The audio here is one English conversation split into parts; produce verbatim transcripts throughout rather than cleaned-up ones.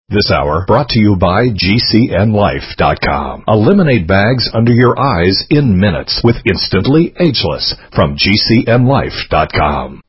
This hour brought to you by G C N Life dot com. Eliminate bags under your eyes in minutes with Instantly Ageless from G C N Life dot com.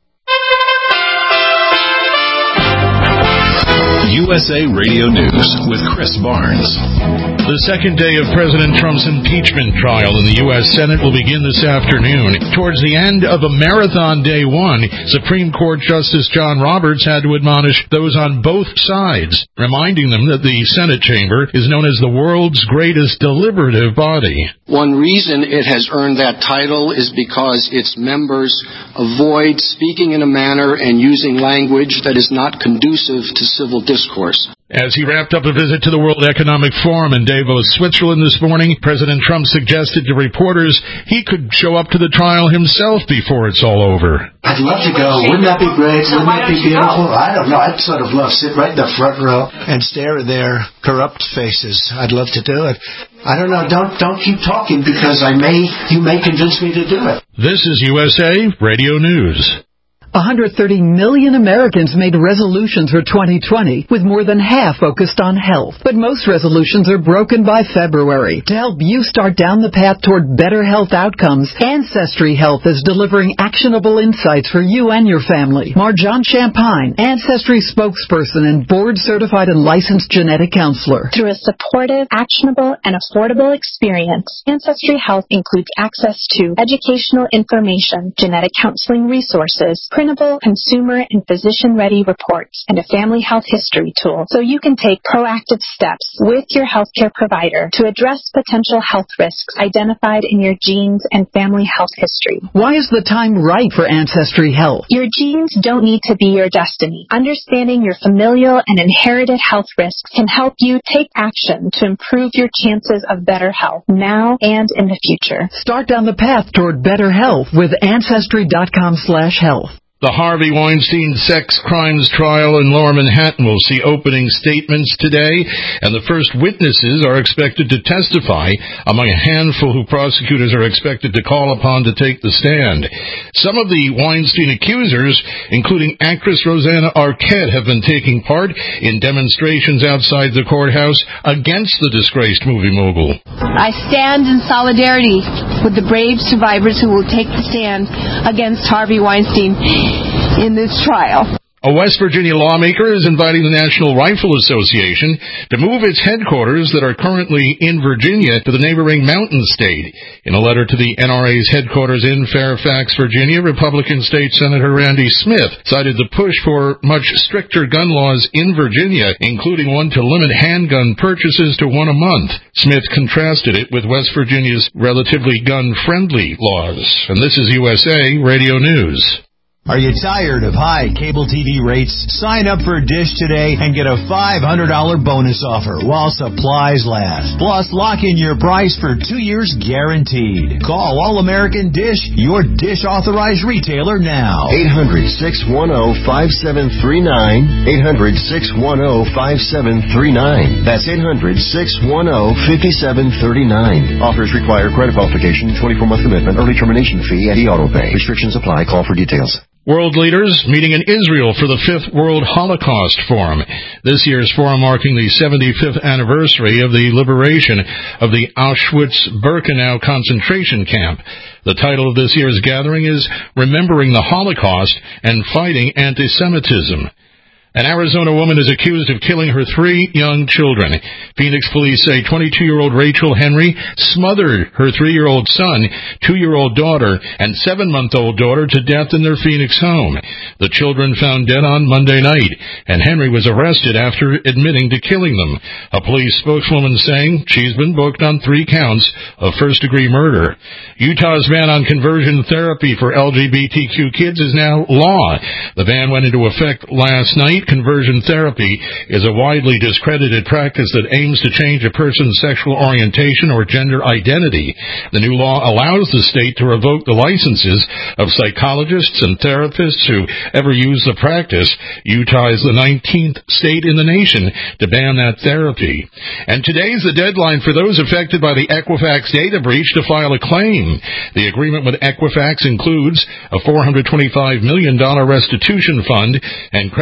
U S A Radio News with Chris Barnes. The second day of President Trump's impeachment trial in the U S Senate will begin this afternoon. Towards the end of a marathon day one, Supreme Court Justice John Roberts had to admonish those on both sides, reminding them that the Senate chamber is known as the world's greatest deliberative body. One reason it has earned that title is because its members avoid speaking in a manner and using language that is not conducive to civil discourse. As he wrapped up a visit to the World Economic Forum in Davos, Switzerland this morning, President Trump suggested to reporters he could show up to the trial himself before it's all over. I'd love to go. Wouldn't that be great? Wouldn't that be beautiful? I don't know. I'd sort of love to sit right in the front row and stare at their corrupt faces. I'd love to do it. I don't know. Don't don't keep talking because I may you may convince me to do it. This is U S A Radio News. one hundred thirty million Americans made resolutions for twenty twenty, with more than half focused on health. But most resolutions are broken by February. To help you start down the path toward better health outcomes, Ancestry Health is delivering actionable insights for you and your family. Marjan Champagne, Ancestry spokesperson and board-certified and licensed genetic counselor. Through a supportive, actionable, and affordable experience, Ancestry Health includes access to educational information, genetic counseling resources, printable, consumer, and physician-ready reports, and a family health history tool, so you can take proactive steps with your healthcare provider to address potential health risks identified in your genes and family health history. Why is the time right for Ancestry Health? Your genes don't need to be your destiny. Understanding your familial and inherited health risks can help you take action to improve your chances of better health now and in the future. Start down the path toward better health with Ancestry dot com slash health. The Harvey Weinstein sex crimes trial in Lower Manhattan will see opening statements today, and the first witnesses are expected to testify, among a handful who prosecutors are expected to call upon to take the stand. Some of the Weinstein accusers, including actress Rosanna Arquette, have been taking part in demonstrations outside the courthouse against the disgraced movie mogul. I stand in solidarity with the brave survivors who will take the stand against Harvey Weinstein in this trial. A West Virginia lawmaker is inviting the National Rifle Association to move its headquarters that are currently in Virginia to the neighboring mountain state. In a letter to the N R A's headquarters in Fairfax, Virginia, Republican State Senator Randy Smith cited the push for much stricter gun laws in Virginia, including one to limit handgun purchases to one a month. Smith contrasted it with West Virginia's relatively gun-friendly laws. And this is U S A Radio News. Are you tired of high cable T V rates? Sign up for Dish today and get a five hundred dollars bonus offer while supplies last. Plus, lock in your price for two years guaranteed. Call All-American Dish, your Dish authorized retailer now. eight hundred, six one zero, five seven three nine. eight hundred, six one zero, five seven three nine. That's eight hundred, six one zero, five seven three nine. Offers require credit qualification, twenty-four month commitment, early termination fee, and e-auto pay. Restrictions apply. Call for details. World leaders meeting in Israel for the fifth World Holocaust Forum. This year's forum marking the seventy-fifth anniversary of the liberation of the Auschwitz-Birkenau concentration camp. The title of this year's gathering is Remembering the Holocaust and Fighting Anti-Semitism. An Arizona woman is accused of killing her three young children. Phoenix police say twenty-two-year-old Rachel Henry smothered her three-year-old son, two-year-old daughter, and seven-month-old daughter to death in their Phoenix home. The children found dead on Monday night, and Henry was arrested after admitting to killing them. A police spokeswoman saying she's been booked on three counts of first-degree murder. Utah's ban on conversion therapy for L G B T Q kids is now law. The ban went into effect last night. Conversion therapy is a widely discredited practice that aims to change a person's sexual orientation or gender identity. The new law allows the state to revoke the licenses of psychologists and therapists who ever use the practice. Utah is the nineteenth state in the nation to ban that therapy. And today is the deadline for those affected by the Equifax data breach to file a claim. The agreement with Equifax includes a four hundred twenty-five million dollars restitution fund and credit monitoring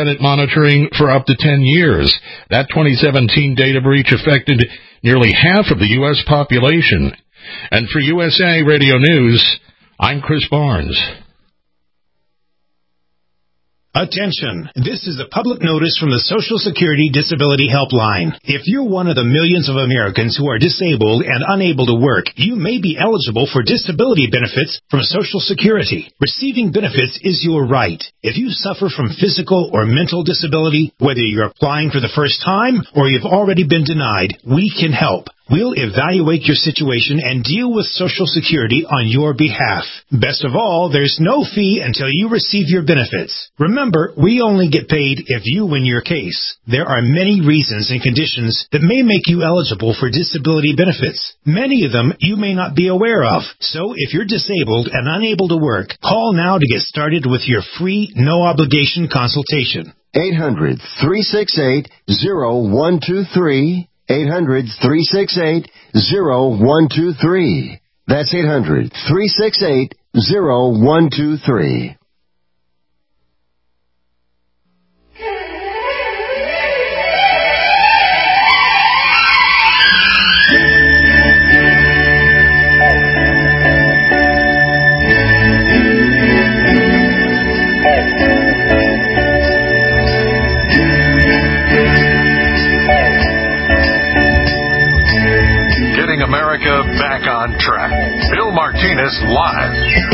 monitoring for up to ten years. That twenty seventeen data breach affected nearly half of the U S population. And for U S A Radio News, I'm Chris Barnes. Attention! This is a public notice from the Social Security Disability Helpline. If you're one of the millions of Americans who are disabled and unable to work, you may be eligible for disability benefits from Social Security. Receiving benefits is your right. If you suffer from physical or mental disability, whether you're applying for the first time or you've already been denied, we can help. We'll evaluate your situation and deal with Social Security on your behalf. Best of all, there's no fee until you receive your benefits. Remember, we only get paid if you win your case. There are many reasons and conditions that may make you eligible for disability benefits. Many of them you may not be aware of. So if you're disabled and unable to work, call now to get started with your free, no-obligation consultation. eight hundred, three six eight, zero one two three. eight hundred, three six eight, zero one two three. That's eight hundred, three six eight, zero one two three. America back on track. Bill Martinez live.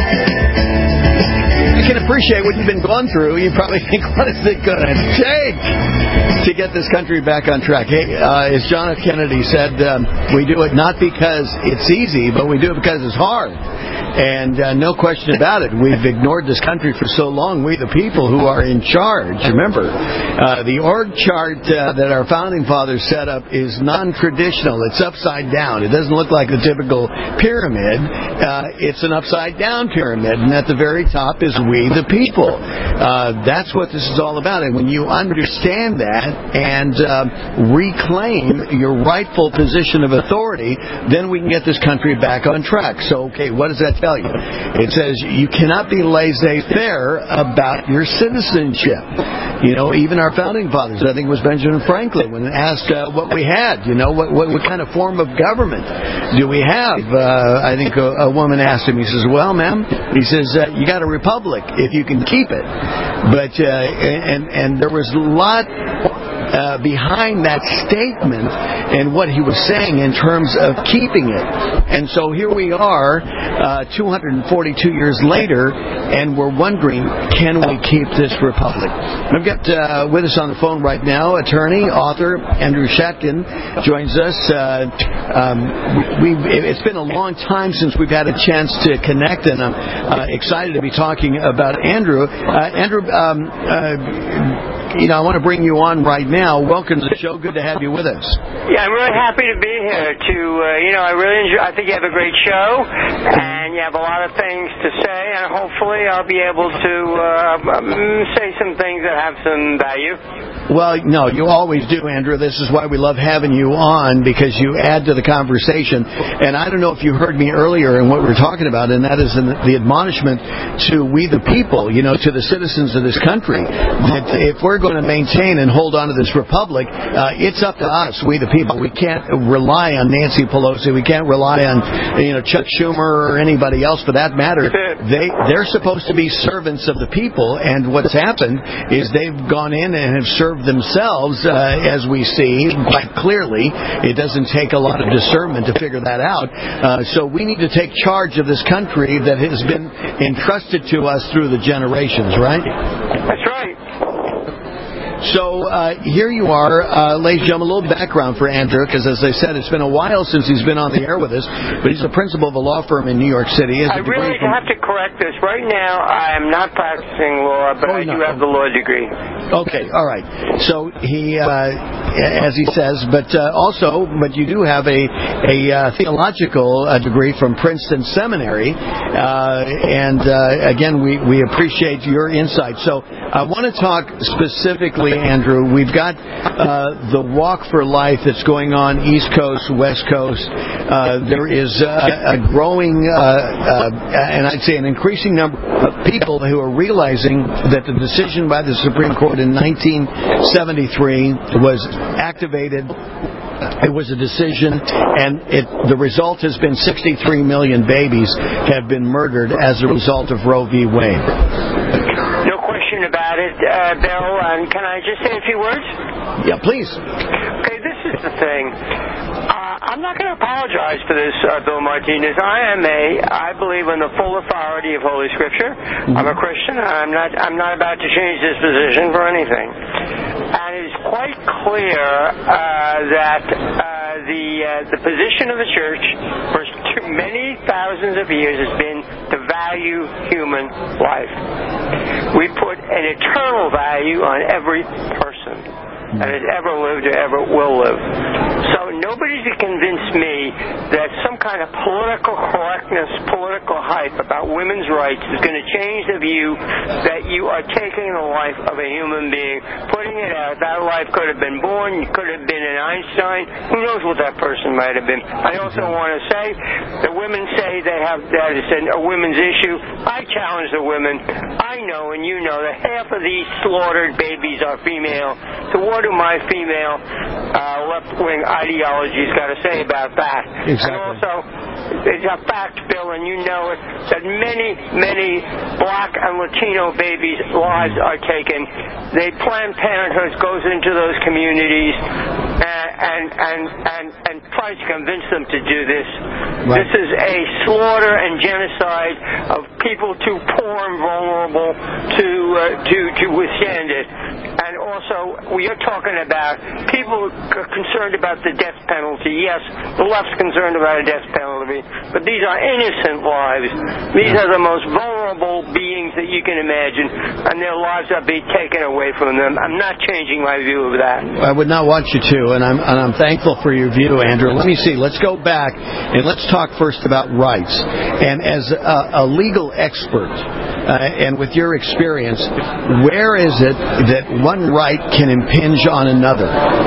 I can appreciate what you've been going through. You probably think, what is it going to take to get this country back on track? Hey, uh, as John F. Kennedy said, um, we do it not because it's easy, but we do it because it's hard. And uh, no question about it, we've ignored this country for so long, we the people who are in charge. Remember, uh, the org chart uh, that our founding fathers set up is non-traditional. It's upside down. It doesn't look like the typical pyramid. Uh, it's an upside-down pyramid, and at the very top is we the people. Uh, that's what this is all about. And when you understand that and uh, reclaim your rightful position of authority, then we can get this country back on track. So, okay, what does that tell you? It says you cannot be laissez-faire about your citizenship. You know, even our founding fathers, I think it was Benjamin Franklin, when asked uh, what we had, you know, what, what what kind of form of government do we have? Uh, I think a, a woman asked him, he says, well, ma'am, he says, uh, you got a republic if you can keep it. But, uh, and, and there was a lot Uh, behind that statement and what he was saying in terms of keeping it. And so here we are, uh, two hundred forty-two years later, and we're wondering, can we keep this republic? I've got uh, with us on the phone right now, attorney, author, Andrew Shatkin joins us. Uh, um, we, it's been a long time since we've had a chance to connect, and I'm uh, excited to be talking about Andrew. Uh, Andrew, um, uh, you know, I want to bring you on right now. Welcome to the show. Good to have you with us. Yeah, I'm really happy to be here. To uh, you know, I really enjoy. I think you have a great show, and you have a lot of things to say, and hopefully, I'll be able to uh, say some things that have some value. Well, no, you always do, Andrew. This is why we love having you on, because you add to the conversation. And I don't know if you heard me earlier in what we were talking about, and that is the admonishment to we the people, you know, to the citizens of this country, that if we're going to maintain and hold on to this republic, uh, it's up to us, we the people. We can't rely on Nancy Pelosi. We can't rely on, you know, Chuck Schumer or anybody else for that matter. They, they're supposed to be servants of the people, and what's happened is they've gone in and have served themselves, uh, as we see quite clearly. It doesn't take a lot of discernment to figure that out. Uh, so we need to take charge of this country that has been entrusted to us through the generations, right? That's right. So uh, here you are, uh, ladies and gentlemen, a little background for Andrew, because as I said, it's been a while since he's been on the air with us, but he's the principal of a law firm in New York City. I really from... have to correct this. Right now, I am not practicing law, but oh, I no. do have the law degree. Okay, all right. So he, uh, as he says, but uh, also, but you do have a, a uh, theological uh, degree from Princeton Seminary, uh, and uh, again, we, we appreciate your insight. So I want to talk specifically, Andrew, we've got uh, the Walk for Life that's going on East Coast, West Coast. Uh, there is uh, a growing, uh, uh, and I'd say an increasing number of people who are realizing that the decision by the Supreme Court Code in nineteen seventy-three was activated. It was a decision, and it, the result has been sixty-three million babies have been murdered as a result of Roe v. Wade. No question about it, uh, Bill. And can I just say a few words? Yeah, please. Okay, this is the thing. Uh, I'm not going to apologize for this, uh, Bill Martinez. I am a, I believe in the full authority of Holy Scripture. Mm-hmm. I'm a Christian. I'm not, I'm not about to change this position for anything. And it's quite clear uh, that uh, the uh, the position of the church for too many thousands of years has been to value human life. We put an eternal value on every person that has ever lived or ever will live. So nobody can convince me that some kind of political correctness, political hype about women's rights is going to change the view that you are taking the life of a human being, putting it out. That life could have been born, could have been an Einstein. Who knows what that person might have been? I also want to say that women say they have that is a women's issue. I challenge the women. I know and you know that half of these slaughtered babies are female. So what do my female uh, left-wing ideologies got to say about that? Exactly. And also, it's a fact, Bill, and you know it, that many, many black and Latino babies' lives are taken. They Planned Parenthood goes into those communities and and and and, and tries to convince them to do this. Right. This is a slaughter and genocide of people too poor and vulnerable to uh, to to withstand it. And also, we are talking about people concerned about the death penalty. Yes, the left's concerned about a death penalty, but these are innocent lives. These are the most vulnerable beings that you can imagine, and their lives are being taken away from them. I'm not changing my view of that. I would not want you to, and I'm and I'm thankful for your view, Andrew. Let me see. Let's go back and let's talk first about rights. And as a, a legal expert, uh, and with your experience, where is it that one right can impinge on another?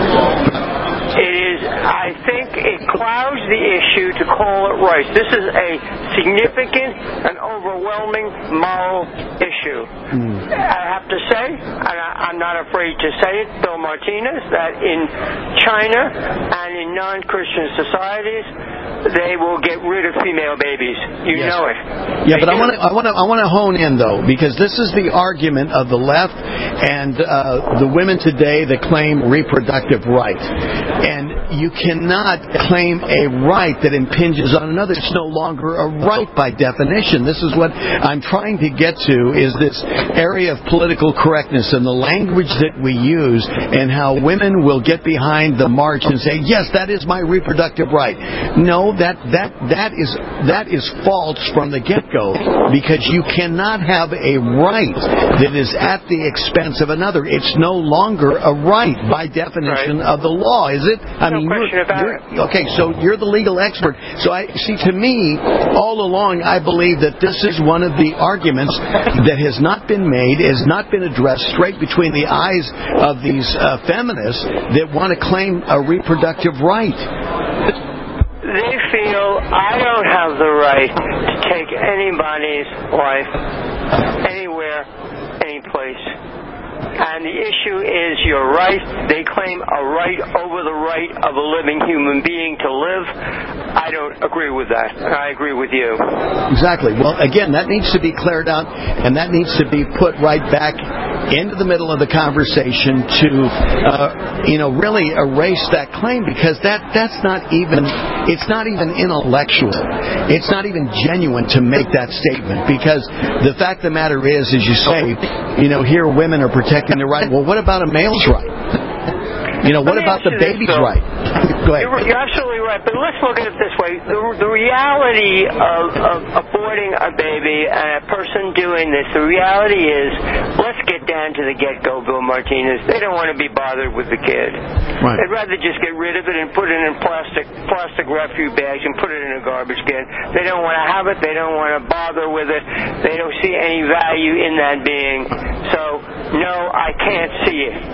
It is, I think it clouds the issue to call it rights. This is a significant and overwhelming moral issue. Mm. I have to say, and I, I'm not afraid to say it, Bill Martinez, that in China and in non-Christian societies, they will get rid of female babies. You yes. know it. Yeah, they but do. I want to I want to I want to hone in though, because this is the argument of the left and uh, the women today that claim reproductive right. And you cannot claim a right that impinges on another. It's no longer a right by definition. This is what I'm trying to get to, is this area of political correctness and the language that we use and how women will get behind the march and say, yes, that is my reproductive right. No, that that that is that is false from the get-go, because you cannot have a right that is at the expense of another. It's no longer a right by definition right. of the law, is it? I no mean, question you're, about you're, it. Okay, so you're the legal expert. So I see. To me, all along, I believe that this is one of the arguments that has not been made, has not been addressed straight between the eyes of these uh, feminists that want to claim a reproductive right. They feel I don't have the right to take anybody's life anywhere, any place. And the issue is your right. They claim a right over the right of a living human being to live. I don't agree with that. I agree with you. Exactly. Well, again, that needs to be cleared out, and that needs to be put right back into the middle of the conversation to, uh, you know, really erase that claim, because that that's not even, it's not even intellectual. It's not even genuine to make that statement, because the fact of the matter is, as you say, you know, here women are protecting their right. Well, what about a male's right? You know, what about the baby's this, right? Go ahead. You're, you're absolutely right, but let's look at it this way. The, the reality of, of aborting a baby and a person doing this, the reality is, let's get down to the get-go, Bill Martinez. They don't want to be bothered with the kid. Right. They'd rather just get rid of it and put it in plastic plastic refuse bags and put it in a garbage can. They don't want to have it. They don't want to bother with it. They don't see any value in that being. So, no, I can't see it.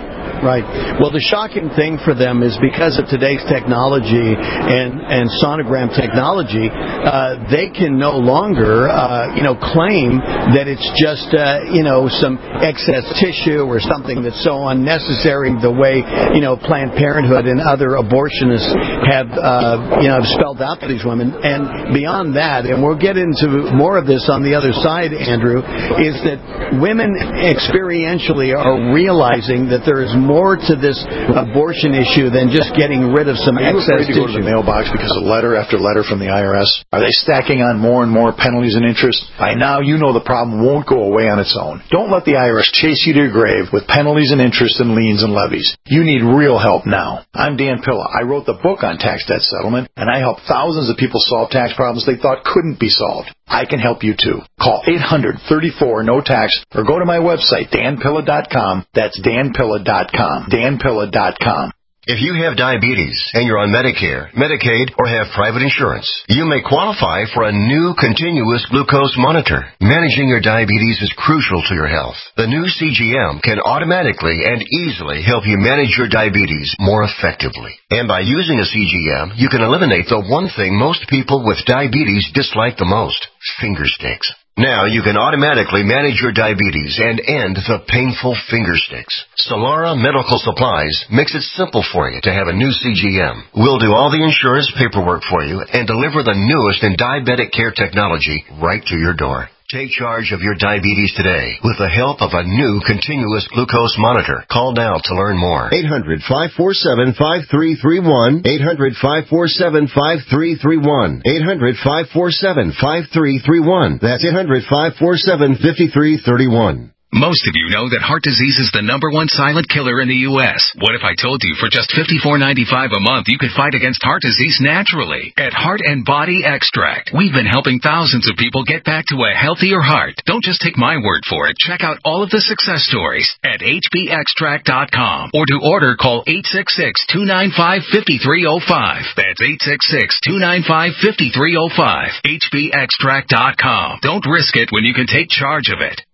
Right. Well, the shocking thing for them is because of today's technology and, and sonogram technology, uh, they can no longer, uh, you know, claim that it's just, uh, you know, some excess tissue or something that's so unnecessary the way, you know, Planned Parenthood and other abortionists have, uh, you know, have spelled out to these women. And beyond that, and we'll get into more of this on the other side, Andrew, is that women experientially are realizing that there is more to this abortion issue than just getting rid of some Are you excess afraid to go to tissue. the mailbox because of letter after letter from the I R S? Are they stacking on more and more penalties and interest? By now, you know the problem won't go away on its own. Don't let the I R S chase you to your grave with penalties and interest and liens and levies. You need real help now. I'm Dan Pilla. I wrote the book on tax debt settlement, and I help thousands of people solve tax problems they thought couldn't be solved. I can help you too. Call eight hundred, thirty-four, no tax or go to my website, dan pilla dot com. That's dan pilla dot com. dan pilla dot com. If you have diabetes and you're on Medicare, Medicaid, or have private insurance, you may qualify for a new continuous glucose monitor. Managing your diabetes is crucial to your health. The new C G M can automatically and easily help you manage your diabetes more effectively. And by using a C G M, you can eliminate the one thing most people with diabetes dislike the most, finger sticks. Now you can automatically manage your diabetes and end the painful finger sticks. Solara Medical Supplies makes it simple for you to have a new C G M. We'll do all the insurance paperwork for you and deliver the newest in diabetic care technology right to your door. Take charge of your diabetes today with the help of a new continuous glucose monitor. Call now to learn more. eight hundred, five four seven, five three three one. eight hundred, five four seven, five three three one. eight hundred, five four seven, five three three one. That's eight hundred, five four seven, five three three one. Most of you know that heart disease is the number one silent killer in the U S What if I told you for just fifty-four ninety-five a month you could fight against heart disease naturally? At Heart and Body Extract, we've been helping thousands of people get back to a healthier heart. Don't just take my word for it. Check out all of the success stories at h b extract dot com or to order call eight six six, two nine five, five three zero five. That's eight six six, two nine five, five three zero five. h b extract dot com. Don't risk it when you can take charge of it.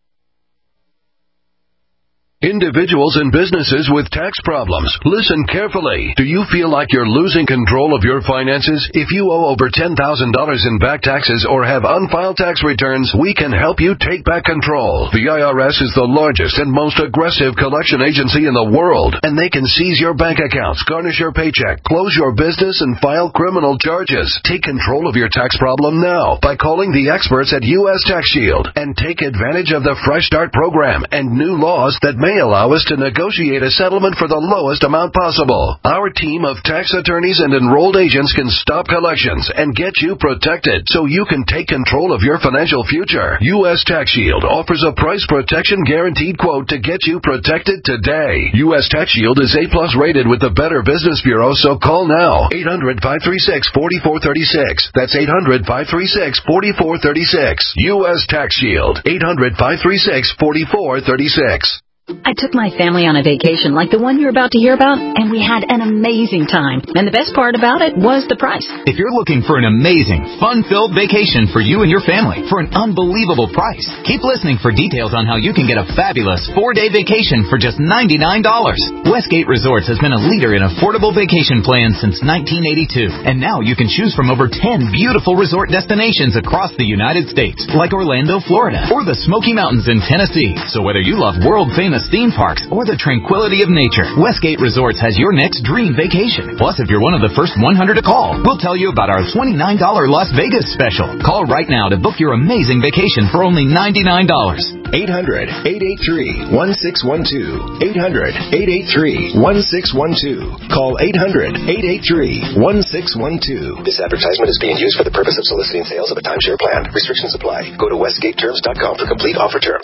Individuals and businesses with tax problems, listen carefully. Do you feel like you're losing control of your finances? If you owe over ten thousand dollars in back taxes or have unfiled tax returns, we can help you take back control. The I R S is the largest and most aggressive collection agency in the world, and they can seize your bank accounts, garnish your paycheck, close your business, and file criminal charges. Take control of your tax problem now by calling the experts at U S Tax Shield and take advantage of the Fresh Start program and new laws that may allow us to negotiate a settlement for the lowest amount possible. Our team of tax attorneys and enrolled agents can stop collections and get you protected so you can take control of your financial future. U S Tax Shield offers a price protection guaranteed quote to get you protected today. U S Tax Shield is A plus rated with the Better Business Bureau, so call now. eight hundred, five three six, four four three six. That's eight hundred, five three six, four four three six. U S Tax Shield. eight hundred, five three six, four four three six. I took my family on a vacation like the one you're about to hear about, and we had an amazing time. And the best part about it was the price. If you're looking for an amazing, fun-filled vacation for you and your family for an unbelievable price, keep listening for details on how you can get a fabulous four-day vacation for just ninety-nine dollars. Westgate Resorts has been a leader in affordable vacation plans since nineteen eighty-two, and now you can choose from over ten beautiful resort destinations across the United States, like Orlando, Florida, or the Smoky Mountains in Tennessee. So whether you love world-famous theme parks or the tranquility of nature, Westgate Resorts has your next dream vacation. Plus, if you're one of the first one hundred to call, we'll tell you about our twenty-nine dollars Las Vegas special. Call right now to book your amazing vacation for only ninety-nine dollars. eight hundred, eight eight three, one six one two. eight hundred, eight eight three, one six one two. Call eight hundred, eight eight three, one six one two. This advertisement is being used for the purpose of soliciting sales of a timeshare plan. Restrictions apply. Go to westgate terms dot com for complete offer terms.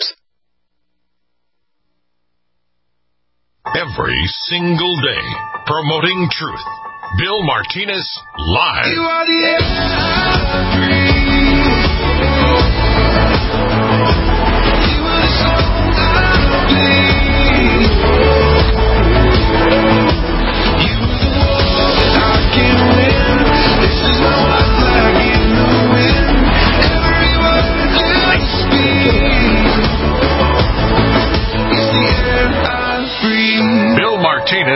Every single day, promoting truth. Bill Martinez, live. You are the air I breathe. You are the song I bleed. You are the war that I can win. This is my life like in the wind. Every word you speak is the air I breathe. Bill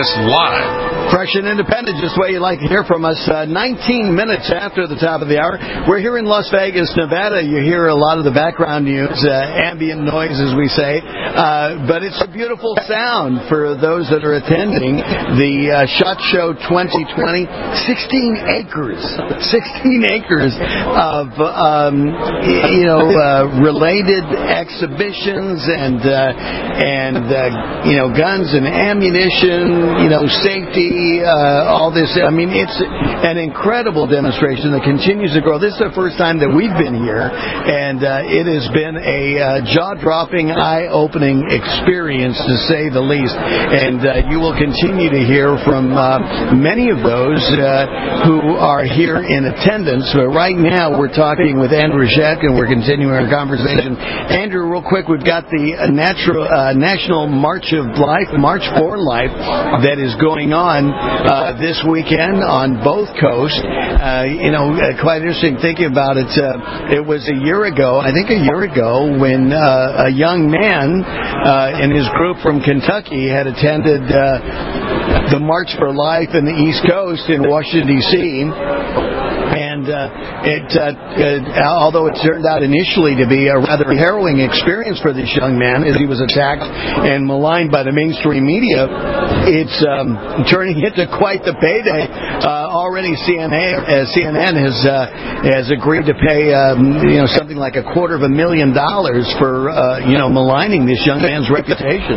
Access Live. Fresh and independent, just the way you like to hear from us. Uh, nineteen minutes after the top of the hour. We're here in Las Vegas, Nevada. You hear a lot of the background news, uh, ambient noise, as we say. Uh, but it's a beautiful sound for those that are attending the uh, SHOT Show twenty twenty. sixteen acres. sixteen acres of, um, you know, uh, related exhibitions and, uh, and uh, you know, guns and ammunition, you know, safety. Uh, all this, I mean, it's an incredible demonstration that continues to grow. This is the first time that we've been here, and uh, it has been a uh, jaw-dropping, eye-opening experience, to say the least. And uh, you will continue to hear from uh, many of those uh, who are here in attendance. But right now, we're talking with Andrew Scheck, and we're continuing our conversation. Andrew, real quick, we've got the natural, uh, National March of Life, March for Life, that is going on Uh, this weekend on both coasts. Uh, you know, uh, quite interesting thinking about it. Uh, it was a year ago, I think a year ago, when uh, a young man uh, and his group from Kentucky had attended uh, the March for Life in the East Coast in Washington, D C, and uh, it, uh, uh, although it turned out initially to be a rather harrowing experience for this young man as he was attacked and maligned by the mainstream media, it's um, turning into quite the payday. Uh, already C N N, uh, C N N has uh, has agreed to pay um, you know something like a quarter of a million dollars for uh, you know maligning this young man's reputation.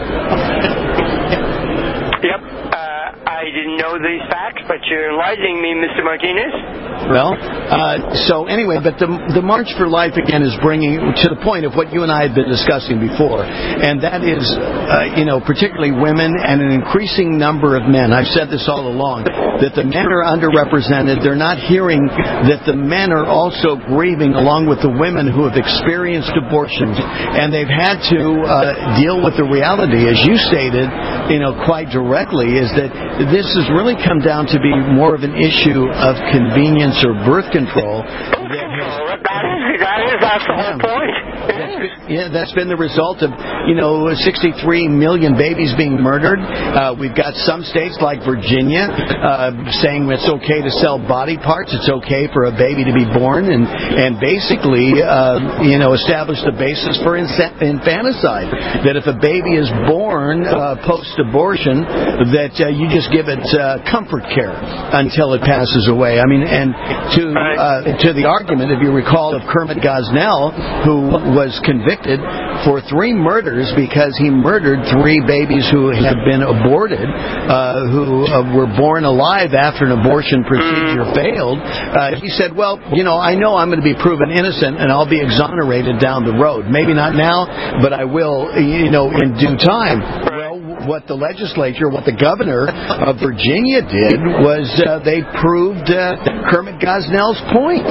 Yep, uh, I didn't know these facts, but you're enlightening me, Mister Martinez. Well, uh, so anyway, but the the March for Life again is bringing to the point of what you and I had been discussing before, and that is, uh, you know, particularly women and an increasing number of men. I've said this all along, that the men are underrepresented. They're not hearing that the men are also grieving along with the women who have experienced abortions, and they've had to uh, deal with the reality, as you stated, you know, quite directly, is that this has really come down to be more of an issue of convenience or birth control. That is, that is, that's the whole point. Yeah, that's been the result of, you know, sixty-three million babies being murdered. Uh, we've got some states like Virginia uh, saying it's okay to sell body parts. It's okay for a baby to be born, and and basically, uh, you know, establish the basis for infanticide. That if a baby is born uh, post-abortion, that uh, you just give it uh, comfort care until it passes away. I mean, and to uh, to the argument, if you recall, of Kermit Gosnell, who was convicted for three murders because he murdered three babies who had been aborted, uh, who uh, were born alive after an abortion procedure failed. Uh, he said, well, you know, I know I'm going to be proven innocent and I'll be exonerated down the road. Maybe not now, but I will, you know, in due time. Well, what the legislature, what the governor of Virginia did was uh, they proved uh, Kermit Gosnell's point.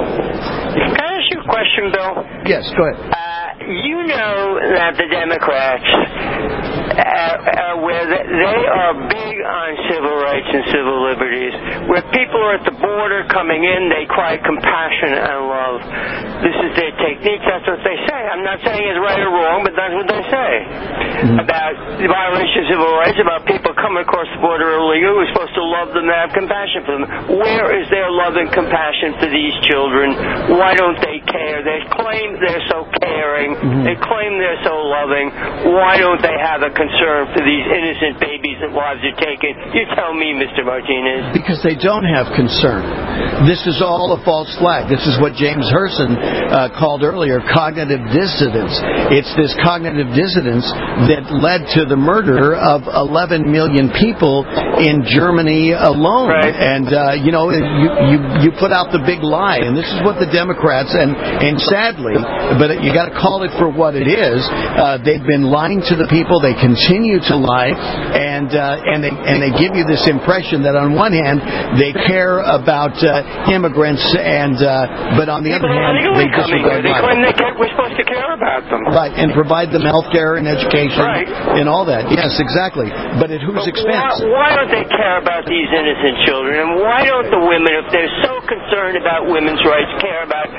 Can I ask you a question, Bill? Yes, go ahead. Uh, you know that the Democrats, uh, uh, where they, they are big on civil rights and civil liberties, where people are at the border coming in, they cry compassion and love. This is their technique. That's what they say. I'm not saying it's right or wrong, but that's what they say. Mm-hmm. About the violation of civil rights, about people coming across the border illegally. We're supposed to love them and have compassion for them. Where is their love and compassion for these children? Why don't they care? They claim they're so caring. Mm-hmm. They claim they're so loving. Why don't they have a concern for these innocent babies that lives are taken? You tell me, Mister Martinez. Because they don't have concern. This is all a false flag. This is what James Herson uh, called earlier cognitive dissonance. It's this cognitive dissonance that led to the murder of eleven million people in Germany alone. Right. And, uh, you know, you, you, you put out the big lie. And this is what the Democrats, and, and sadly, but you got to call it for what it is, uh, they've been lying to the people. They continue to lie. And, uh, and, they, and they give you this impression that on one hand, they care about uh, immigrants, and uh, but on the other hand, they disregard They claim they care, we're supposed to care about them. Right, and provide them health care and education right. and all that. Yes, exactly. But at whose but expense? Why, why don't they care about these innocent children? And why don't the women, if they're so concerned about women's rights, care about fifty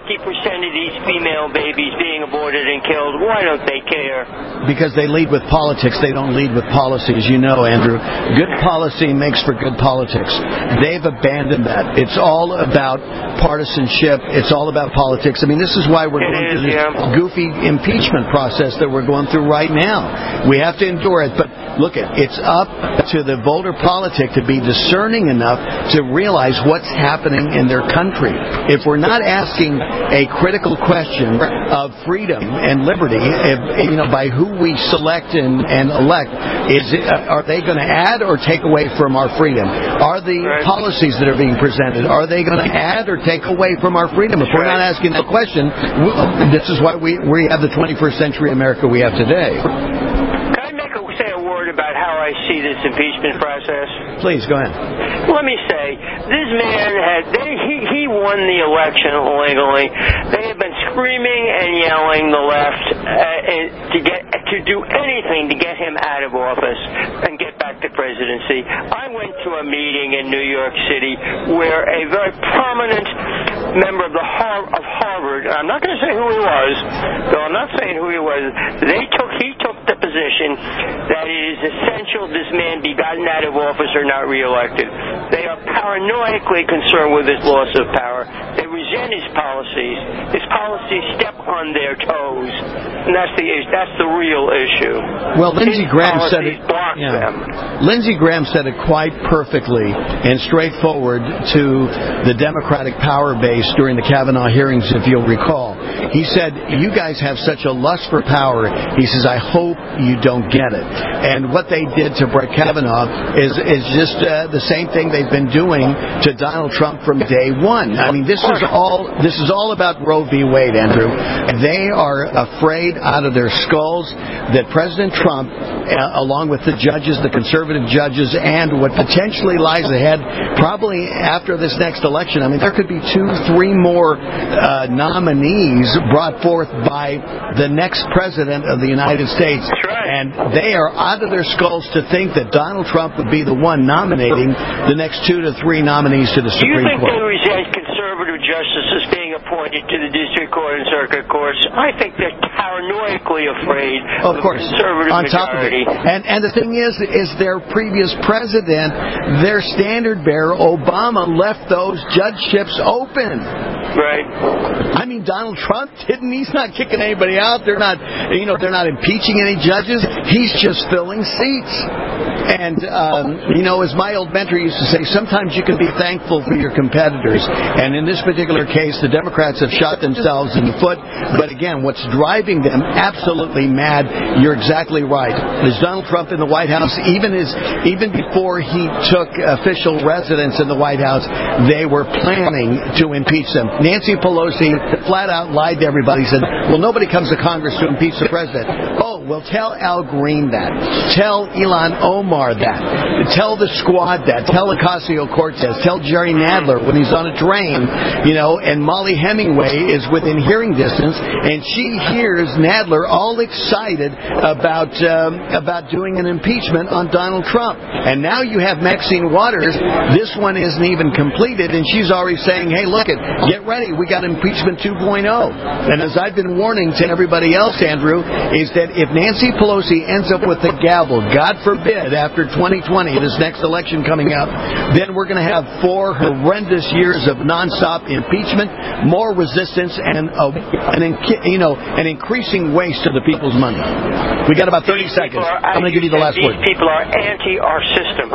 fifty percent of these female babies being aborted and killed. Why don't they care? Because they lead with politics. They don't lead with policy, as you know, Andrew. Good policy makes for good politics. They've abandoned that. It's all about partisanship. It's all about politics. I mean, this is why we're It going is, through this yeah. goofy impeachment process that we're going through right now. We have to endure it. But look, it, it's up to the voter politic to be discerning enough to realize what's happening in their country. If we're not asking a critical question of freedom and liberty, if, you know, by who we select and, and elect, is it, are they going to add or take away from our freedom? Are the Right. policies that are being presented, are they going to add or take away from our freedom? If we're not asking that question, this is why we, we have the twenty-first century America we have today. Can I make a, say a word about how I see this impeachment process? Please, go ahead. Let me say, this man had, they, he, he won the election illegally. They have been screaming and yelling, the left, uh, to get to do anything to get him out of office and get back to presidency. I went to a meeting in New York City where a very prominent member of the Har- of Harvard, I'm not going to say who he was, though I'm not saying who he was, they took, he took the position that it is essential this man be gotten out of office or not reelected. They are paranoidically concerned with his loss of power. They resent his policies. His policies step on their toes, and that's the that's the real issue. Well, Lindsey his Graham said it. block Yeah. them. Lindsey Graham said it quite perfectly and straightforward to the Democratic power base during the Kavanaugh hearings, if you'll recall. He said, "You guys have such a lust for power." He says, "I hope you don't get it." And what they did to Brett Kavanaugh is is just uh, the same thing they've been doing to Donald Trump from day one. I mean, this is all this is all about Roe v. Wade, Andrew. They are afraid out of their skulls that President Trump, uh, along with the judges, the conservative judges, and what potentially lies ahead, probably after this next election. I mean, there could be two, three more uh, nominees brought forth by the next president of the United States. And they are out of their skulls to think that Donald Trump would be the one nominating the next two to three nominees to the Do you Supreme think Court. they resent conservative justices being appointed to the district court and circuit courts? I think they're paranoidically afraid Of of, course, the conservative on top of it, majority. and and the thing is, is their previous president, their standard bearer, Obama, left those judgeships open. Right. I mean, Donald Trump didn't. He's not kicking anybody out. They're not, you know, they're not impeaching any judges. He's just filling seats. And um, you know, as my old mentor used to say, sometimes you can be thankful for your competitors. And in this particular case, the Democrats have shot themselves in the foot. But again, what's driving them absolutely mad, you're exactly right, is Donald Trump in the White House. Even as even before he took official residence in the White House, they were planning to impeach them. Nancy Pelosi flat out lied to everybody. Said, well, nobody comes to Congress to impeach the president. Oh, well, tell Al Green that. Tell Ilhan Omar that. Tell the squad that. Tell Ocasio-Cortez. Tell Jerry Nadler when he's on a train, you know, and Molly Hemingway is within hearing distance, and she hears Nadler all excited about um, about doing an impeachment on Donald Trump. And now you have Maxine Waters. This one isn't even completed, and she's already saying, hey, look it, get ready. We got impeachment two point oh. And as I've been warning to everybody else, Andrew, is that if Nancy Pelosi ends up with the gavel, God forbid, after twenty twenty, this next election coming up, then we're going to have four horrendous years of nonstop impeachment, more resistance, and uh, an inc- you know an increasing waste of the people's money. We got about thirty seconds. I'm going to give you the last These word. people are anti our system.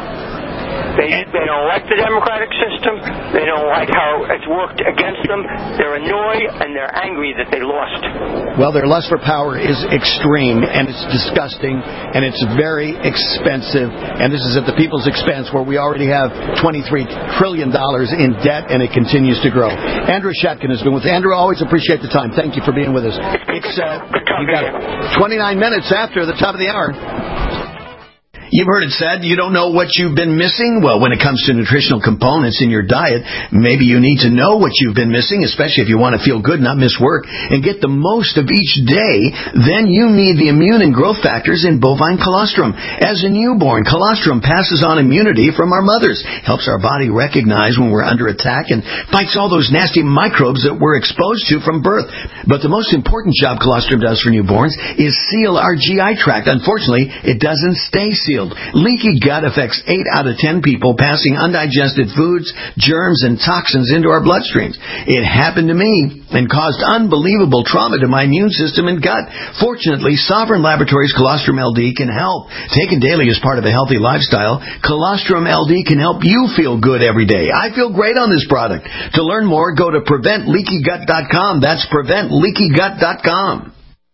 They, they don't like the democratic system. They don't like how it's worked against them. They're annoyed and they're angry that they lost. Well, their lust for power is extreme, and it's disgusting, and it's very expensive, and this is at the people's expense, where we already have twenty-three trillion dollars in debt, and it continues to grow. Andrew Shatkin has been with Andrew. Always appreciate the time. Thank you for being with us. It's uh, you got twenty-nine minutes after the top of the hour. You've heard it said you don't know what you've been missing. Well, when it comes to nutritional components in your diet, maybe you need to know what you've been missing, especially if you want to feel good, not miss work, and get the most of each day. Then you need the immune and growth factors in bovine colostrum. As a newborn, colostrum passes on immunity from our mothers, helps our body recognize when we're under attack, and fights all those nasty microbes that we're exposed to from birth. But the most important job colostrum does for newborns is seal our G I tract. Unfortunately, it doesn't stay sealed. Leaky gut affects eight out of ten people, passing undigested foods, germs, and toxins into our bloodstreams. It happened to me and caused unbelievable trauma to my immune system and gut. Fortunately, Sovereign Laboratories Colostrum L D can help. Taken daily as part of a healthy lifestyle, Colostrum L D can help you feel good every day. I feel great on this product. To learn more, go to prevent leaky gut dot com. That's prevent leaky gut dot com.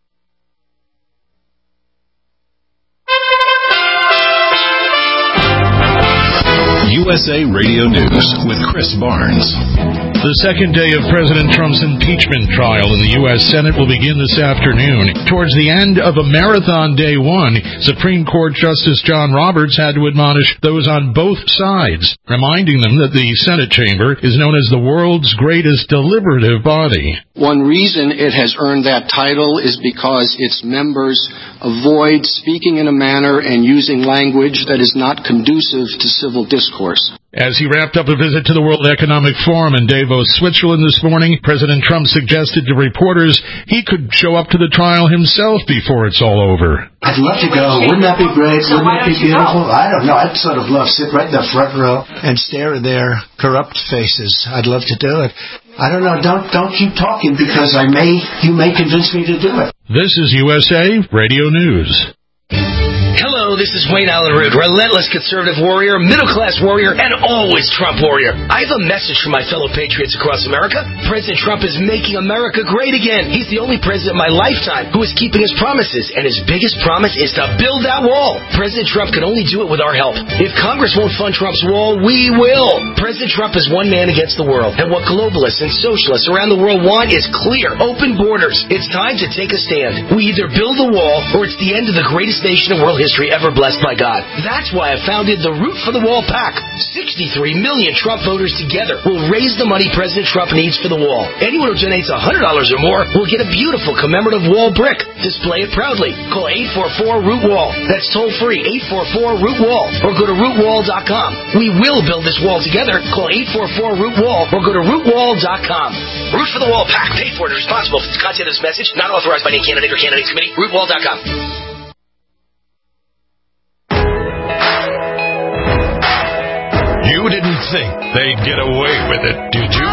U S A Radio News with Chris Barnes. The second day of President Trump's impeachment trial in the U S Senate will begin this afternoon. Towards the end of a marathon day one, Supreme Court Justice John Roberts had to admonish those on both sides, reminding them that the Senate chamber is known as the world's greatest deliberative body. One reason it has earned that title is because its members avoid speaking in a manner and using language that is not conducive to civil discourse. As he wrapped up a visit to the World Economic Forum in Davos, Switzerland this morning, President Trump suggested to reporters he could show up to the trial himself before it's all over. I'd love to go. Wouldn't that be great? Wouldn't that be beautiful? I don't know. I'd sort of love to sit right in the front row and stare at their corrupt faces. I'd love to do it. I don't know. Don't don't keep talking because I may you may convince me to do it. This is U S A Radio News. Hello, this is Wayne Allen Root, relentless conservative warrior, middle-class warrior, and always Trump warrior. I have a message for my fellow patriots across America. President Trump is making America great again. He's the only president in my lifetime who is keeping his promises, and his biggest promise is to build that wall. President Trump can only do it with our help. If Congress won't fund Trump's wall, we will. President Trump is one man against the world, and what globalists and socialists around the world want is clear, open borders. It's time to take a stand. We either build the wall, or it's the end of the greatest nation in world history ever blessed by God. That's why I founded the Root for the Wall PAC. sixty-three million Trump voters together will raise the money President Trump needs for the wall. Anyone who donates one hundred dollars or more will get a beautiful commemorative wall brick. Display it proudly. Call eight four four root wall. That's toll free, eight four four root wall. Or go to root wall dot com. We will build this wall together. Call eight four four root wall or go to root wall dot com. Root for the Wall PAC. Paid for and responsible for the content of this message. Not authorized by any candidate or candidates committee. root wall dot com. You didn't think they'd get away with it, did you?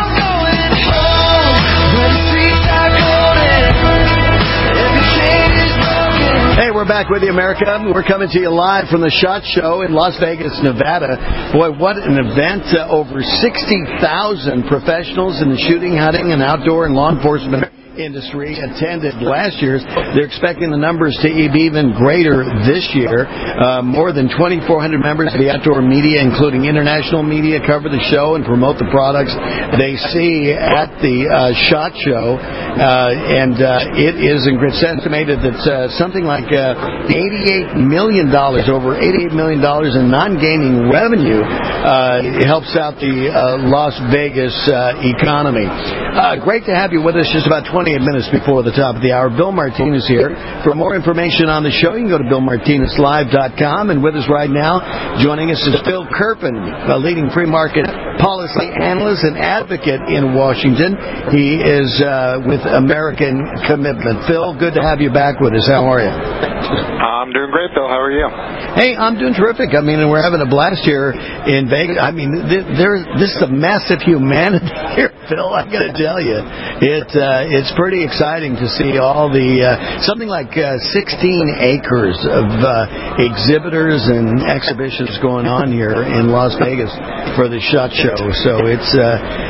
Hey, we're back with you, America. We're coming to you live from the SHOT Show in Las Vegas, Nevada. Boy, what an event. Uh, over sixty thousand professionals in the shooting, hunting, and outdoor and law enforcement industry attended last year's. They're expecting the numbers to be even greater this year. Uh, more than twenty-four hundred members of the outdoor media, including international media, cover the show and promote the products they see at the uh, SHOT Show. Uh, and uh, it is it's estimated that uh, something like uh, eighty-eight million dollars, over eighty-eight million dollars in non-gaming revenue uh, helps out the uh, Las Vegas uh, economy. Uh, great to have you with us just about twenty-eight minutes before the top of the hour. Bill Martinez here. For more information on the show, you can go to bill martinez live dot com. And with us right now, joining us is Phil Kerpen, a leading free market policy analyst and advocate in Washington. He is uh, with American Commitment. Phil, good to have you back with us. How are you? I'm doing great, Bill. How are you? Hey, I'm doing terrific. I mean, we're having a blast here in Vegas. I mean, there, this is a massive humanity here, Phil. I got to tell you, it uh, it's pretty exciting to see all the uh, something like uh, sixteen acres of uh, exhibitors and exhibitions going on here in Las Vegas for the SHOT Show. So it's uh,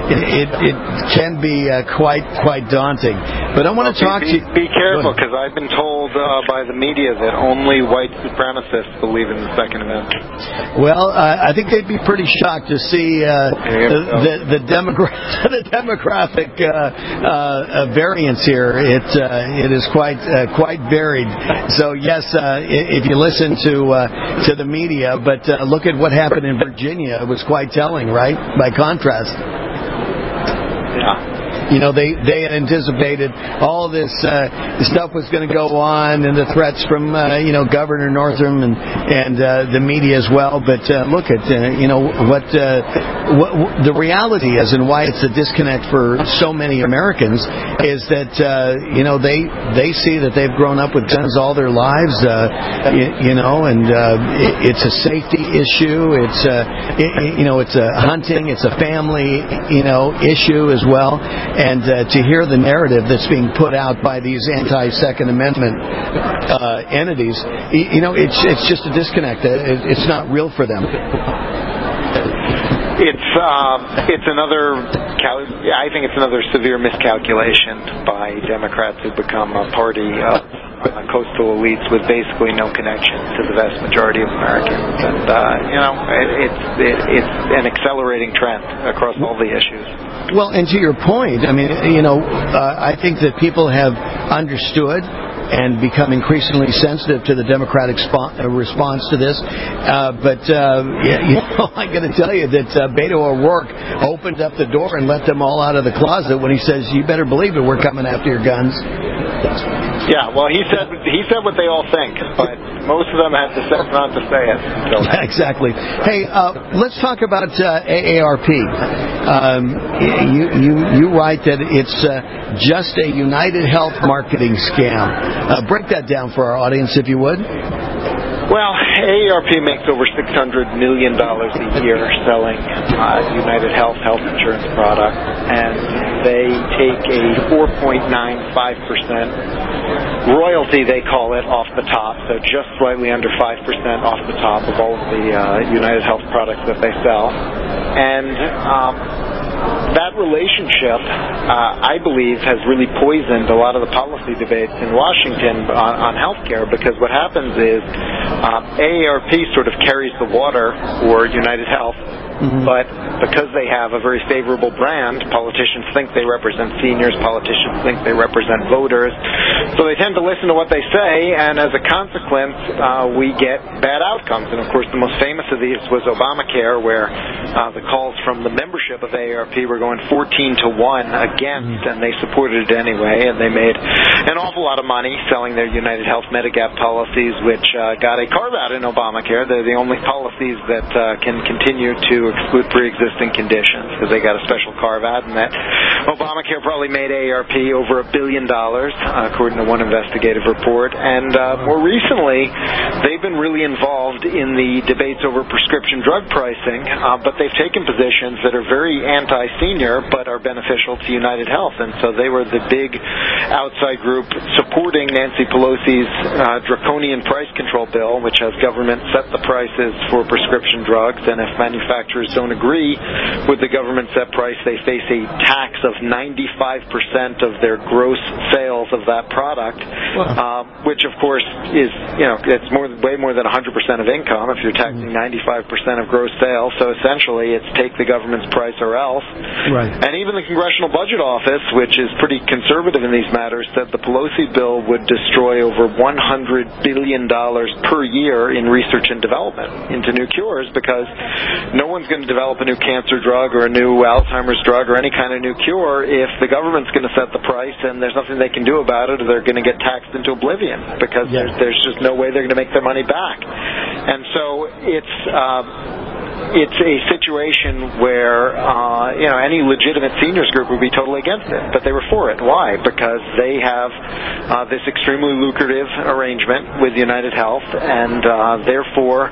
it, it can be uh, quite quite daunting. But I want to well, talk be, to be, be careful, because I've been told uh, by the media that only white supremacists believe in the Second Amendment. Well, uh, I think they'd be pretty shocked to see uh, the, the, the, demogra- the demographic uh, uh, variance here. It uh, it is quite uh, quite varied. So yes, uh, if you listen to uh, to the media, but uh, look at what happened in Virginia. It was quite telling, right? By contrast. Yeah. You know, they, they had anticipated all this uh, stuff was going to go on, and the threats from, uh, you know, Governor Northam and, and uh, the media as well. But uh, look at, uh, you know, what, uh, what, what the reality is, and why it's a disconnect for so many Americans, is that, uh, you know, they they see that they've grown up with guns all their lives, uh, you, you know, and uh, it, it's a safety issue. It's, uh, it, you know, it's a hunting, it's a family, you know, issue as well. And uh, to hear the narrative that's being put out by these anti-Second Amendment uh, entities, you know, it's it's just a disconnect. It's not real for them. It's um, it's another. Cal- I think it's another severe miscalculation by Democrats who become a party of uh, coastal elites with basically no connection to the vast majority of Americans, and uh, you know, it, it's it, it's an accelerating trend across all the issues. Well, and to your point, I mean, you know, uh, I think that people have understood and become increasingly sensitive to the Democratic spo- uh, response to this. Uh, but, uh, yeah, you know, I got to tell you that uh, Beto O'Rourke opened up the door and let them all out of the closet when he says, you better believe it, we're coming after your guns. Yeah, well, he said he said what they all think, but most of them had the sense not to say it. So. Yeah, exactly. Hey, uh, let's talk about uh, A A R P. Um, you, you, you write that it's uh, just a United Health marketing scam. Uh, break that down for our audience, if you would. Well, A A R P makes over six hundred million dollars a year selling uh, United Health health insurance products, and they take a four point nine five percent royalty, they call it, off the top, so just slightly under five percent off the top of all of the uh, United Health products that they sell. And um, that relationship, uh, I believe, has really poisoned a lot of the policy debates in Washington on, on healthcare, because what happens is uh, A A R P sort of carries the water for United Health, mm-hmm. but because they have a very favorable brand, politicians think they represent seniors, politicians think they represent voters, so they tend to listen to what they say, and as a consequence, uh, we get bad outcomes. And of course, the most famous of these was Obamacare, where uh, the calls from the membership of A A R P were going fourteen to one against, and they supported it anyway, and they made an awful lot of money selling their United Health Medigap policies, which uh, got a carve-out in Obamacare. They're the only policies that uh, can continue to exclude pre-existing conditions, because they got a special carve-out, and that Obamacare probably made A A R P over a billion dollars, uh, according to one investigative report. And uh, more recently, they've been really involved in the debates over prescription drug pricing, uh, but they've taken positions that are very anti-senior but are beneficial to United Health. And so they were the big outside group supporting Nancy Pelosi's uh, draconian price control bill, which has government set the prices for prescription drugs, and if manufacturers don't agree with the government set price, they face a tax of ninety-five percent of their gross sales of that product, uh, which of course is, you know, it's more, way more than one hundred percent of income if you're taxing ninety-five percent of gross sales. So essentially, it's take the government's price or else. Right. And even the Congressional Budget Office, which is pretty conservative in these matters, said the Pelosi bill would destroy over one hundred billion dollars per year in research and development into new cures, because no one's going to develop a new cancer drug or a new Alzheimer's drug or any kind of new cure if the government's going to set the price and there's nothing they can do about it, or they're going to get taxed into oblivion, because yeah. there's, there's just no way they're going to make their money back. And so it's... Uh, It's a situation where, uh, you know, any legitimate seniors group would be totally against it, but they were for it. Why? Because they have uh, this extremely lucrative arrangement with United Health, and uh, therefore,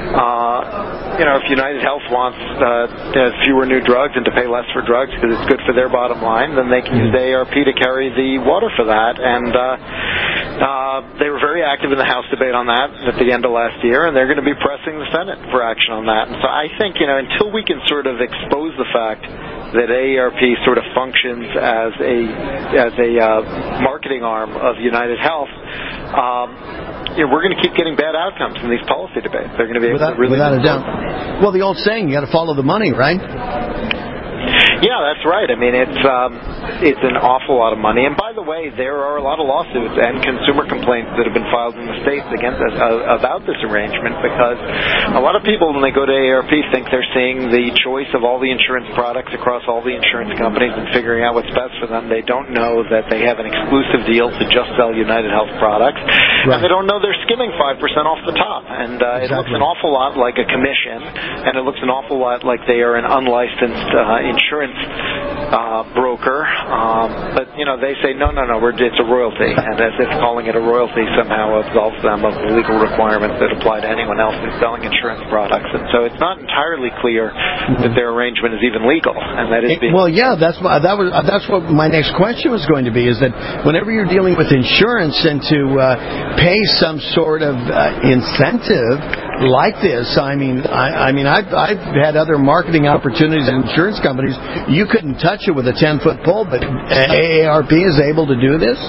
uh, you know, if United Health wants uh, fewer new drugs and to pay less for drugs because it's good for their bottom line, then they can use A A R P to carry the water for that. And uh, uh, they were very active in the House debate on that at the end of last year, and they're going to be pressing the Senate for action on that. And so I I think, you know, until we can sort of expose the fact that A A R P sort of functions as a as a uh, marketing arm of United Health, um, you know, we're going to keep getting bad outcomes in these policy debates. They're going to be able without, to really without a doubt. Well, the old saying, you got to follow the money, right? Yeah, that's right. I mean, it's um, it's an awful lot of money. And by the way, there are a lot of lawsuits and consumer complaints that have been filed in the states against us uh, about this arrangement, because a lot of people, when they go to A A R P, think they're seeing the choice of all the insurance products across all the insurance companies and figuring out what's best for them. They don't know that they have an exclusive deal to just sell United Health products, right. And they don't know they're skimming five percent off the top. And uh, exactly. It looks an awful lot like a commission, and it looks an awful lot like they are an unlicensed uh, insurance Uh, broker, um, but you know they say no, no, no, we're, it's a royalty, and as if calling it a royalty somehow absolves them of the legal requirements that apply to anyone else who's selling insurance products. And so it's not entirely clear mm-hmm. that their arrangement is even legal, and that is being. Well, yeah, that's what, that was that's what my next question was going to be. Is that whenever you're dealing with insurance and to uh, pay some sort of uh, incentive like this, I mean, I, I mean, I've, I've had other marketing opportunities in insurance companies. You couldn't touch it with a ten-foot pole, but A A R P is able to do this?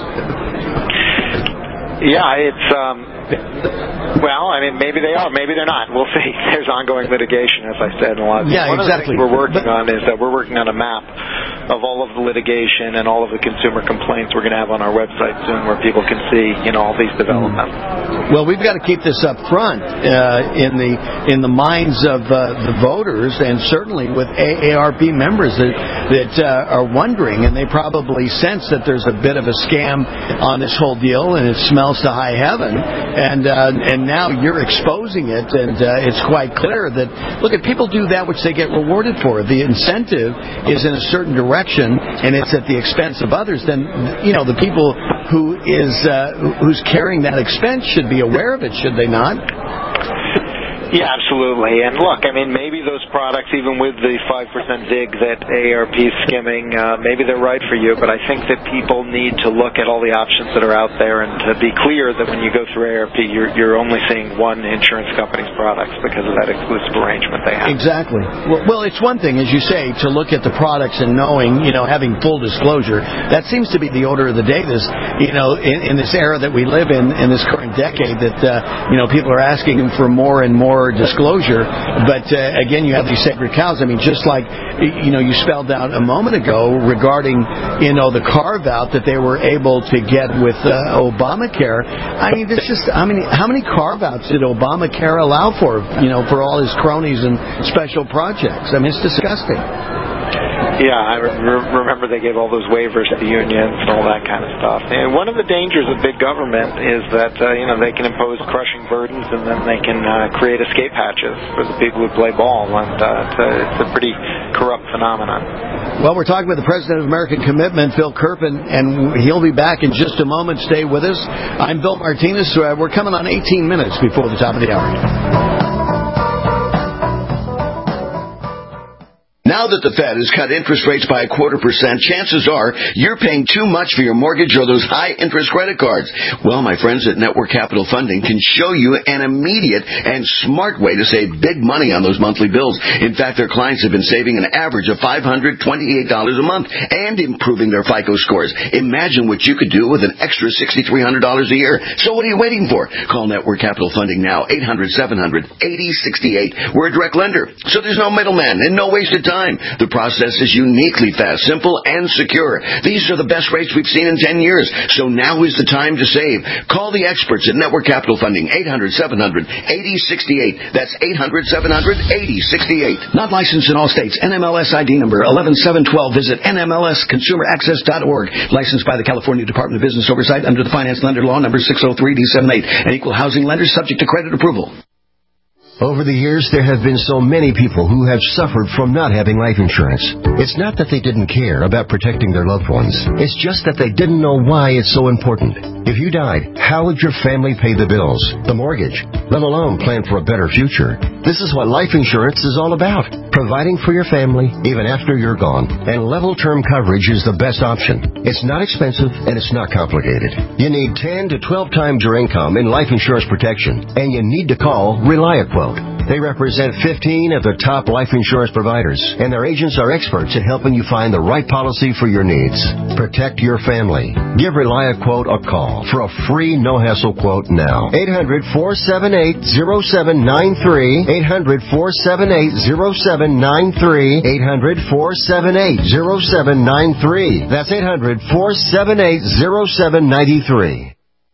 Yeah, it's, um, well, I mean, maybe they are, maybe they're not. We'll see. There's ongoing litigation, as I said. A lot. Yeah, One exactly. of the things we're working on is that we're working on a map of all of the litigation and all of the consumer complaints we're going to have on our website soon, where people can see, you know, all these developments. Well, we've got to keep this up front uh, in the in the minds of uh, the voters, and certainly with A A R P members that that uh, are wondering, and they probably sense that there's a bit of a scam on this whole deal, and it smells to high heaven. And uh, and now you're exposing it, and uh, it's quite clear that, look, at people do that which they get rewarded for. The incentive is in a certain direction, and it's at the expense of others. Then, you know, the people who is uh, who's carrying that expense should be aware of it, should they not? Yeah, absolutely. And look, I mean, maybe those products, even with the five percent zig that A A R P is skimming, uh, maybe they're right for you, but I think that people need to look at all the options that are out there and to be clear that when you go through A A R P, you're, you're only seeing one insurance company's products because of that exclusive arrangement they have. Exactly. Well, well, it's one thing, as you say, to look at the products and knowing, you know, having full disclosure. That seems to be the order of the day, this, you know, in, in this era that we live in, in this current decade, that, uh, you know, people are asking for more and more disclosure, but uh, again, you have these sacred cows. I mean, just like, you know, you spelled out a moment ago regarding, you know, the carve out that they were able to get with uh, Obamacare. I mean, it's just, I mean, how many carve outs did Obamacare allow for, you know, for all his cronies and special projects? I mean, it's disgusting. Yeah, I re- remember they gave all those waivers to unions and all that kind of stuff. And one of the dangers of big government is that, uh, you know, they can impose crushing burdens, and then they can uh, create escape hatches for the people who play ball, and uh, it's, a, it's a pretty corrupt phenomenon. Well, we're talking with the President of American Commitment, Phil Kerpen, and he'll be back in just a moment. Stay with us. I'm Bill Martinez. Uh, we're coming on eighteen minutes before the top of the hour. Now that the Fed has cut interest rates by a quarter percent, chances are you're paying too much for your mortgage or those high-interest credit cards. Well, my friends at Network Capital Funding can show you an immediate and smart way to save big money on those monthly bills. In fact, their clients have been saving an average of five hundred twenty-eight dollars a month and improving their FICO scores. Imagine what you could do with an extra six thousand three hundred dollars a year. So what are you waiting for? Call Network Capital Funding now, eight hundred, seven hundred, eighty sixty-eight. We're a direct lender, so there's no middleman and no wasted time. The process is uniquely fast, simple, and secure. These are the best rates we've seen in ten years, so now is the time to save. Call the experts at Network Capital Funding, eight hundred, seven hundred, eighty sixty-eight. That's eight hundred, seven hundred, eighty sixty-eight. Not licensed in all states. N M L S I D number eleven seven twelve. Visit N M L S consumer access dot org. Licensed by the California Department of Business Oversight under the Finance Lender Law number six oh three D seventy-eight. An equal housing lender subject to credit approval. Over the years, there have been so many people who have suffered from not having life insurance. It's not that they didn't care about protecting their loved ones. It's just that they didn't know why it's so important. If you died, how would your family pay the bills, the mortgage, let alone plan for a better future? This is what life insurance is all about. Providing for your family even after you're gone. And level term coverage is the best option. It's not expensive and it's not complicated. You need ten to twelve times your income in life insurance protection. And you need to call ReliaQuote. They represent fifteen of the top life insurance providers. And their agents are experts at helping you find the right policy for your needs. Protect your family. Give ReliaQuote a call for a free no-hassle quote now. eight hundred, four seven eight, zero seven nine three. eight hundred, four seven eight, zero seven nine three. eight hundred, four seven eight, zero seven nine three. That's eight hundred, four seven eight, zero seven nine three.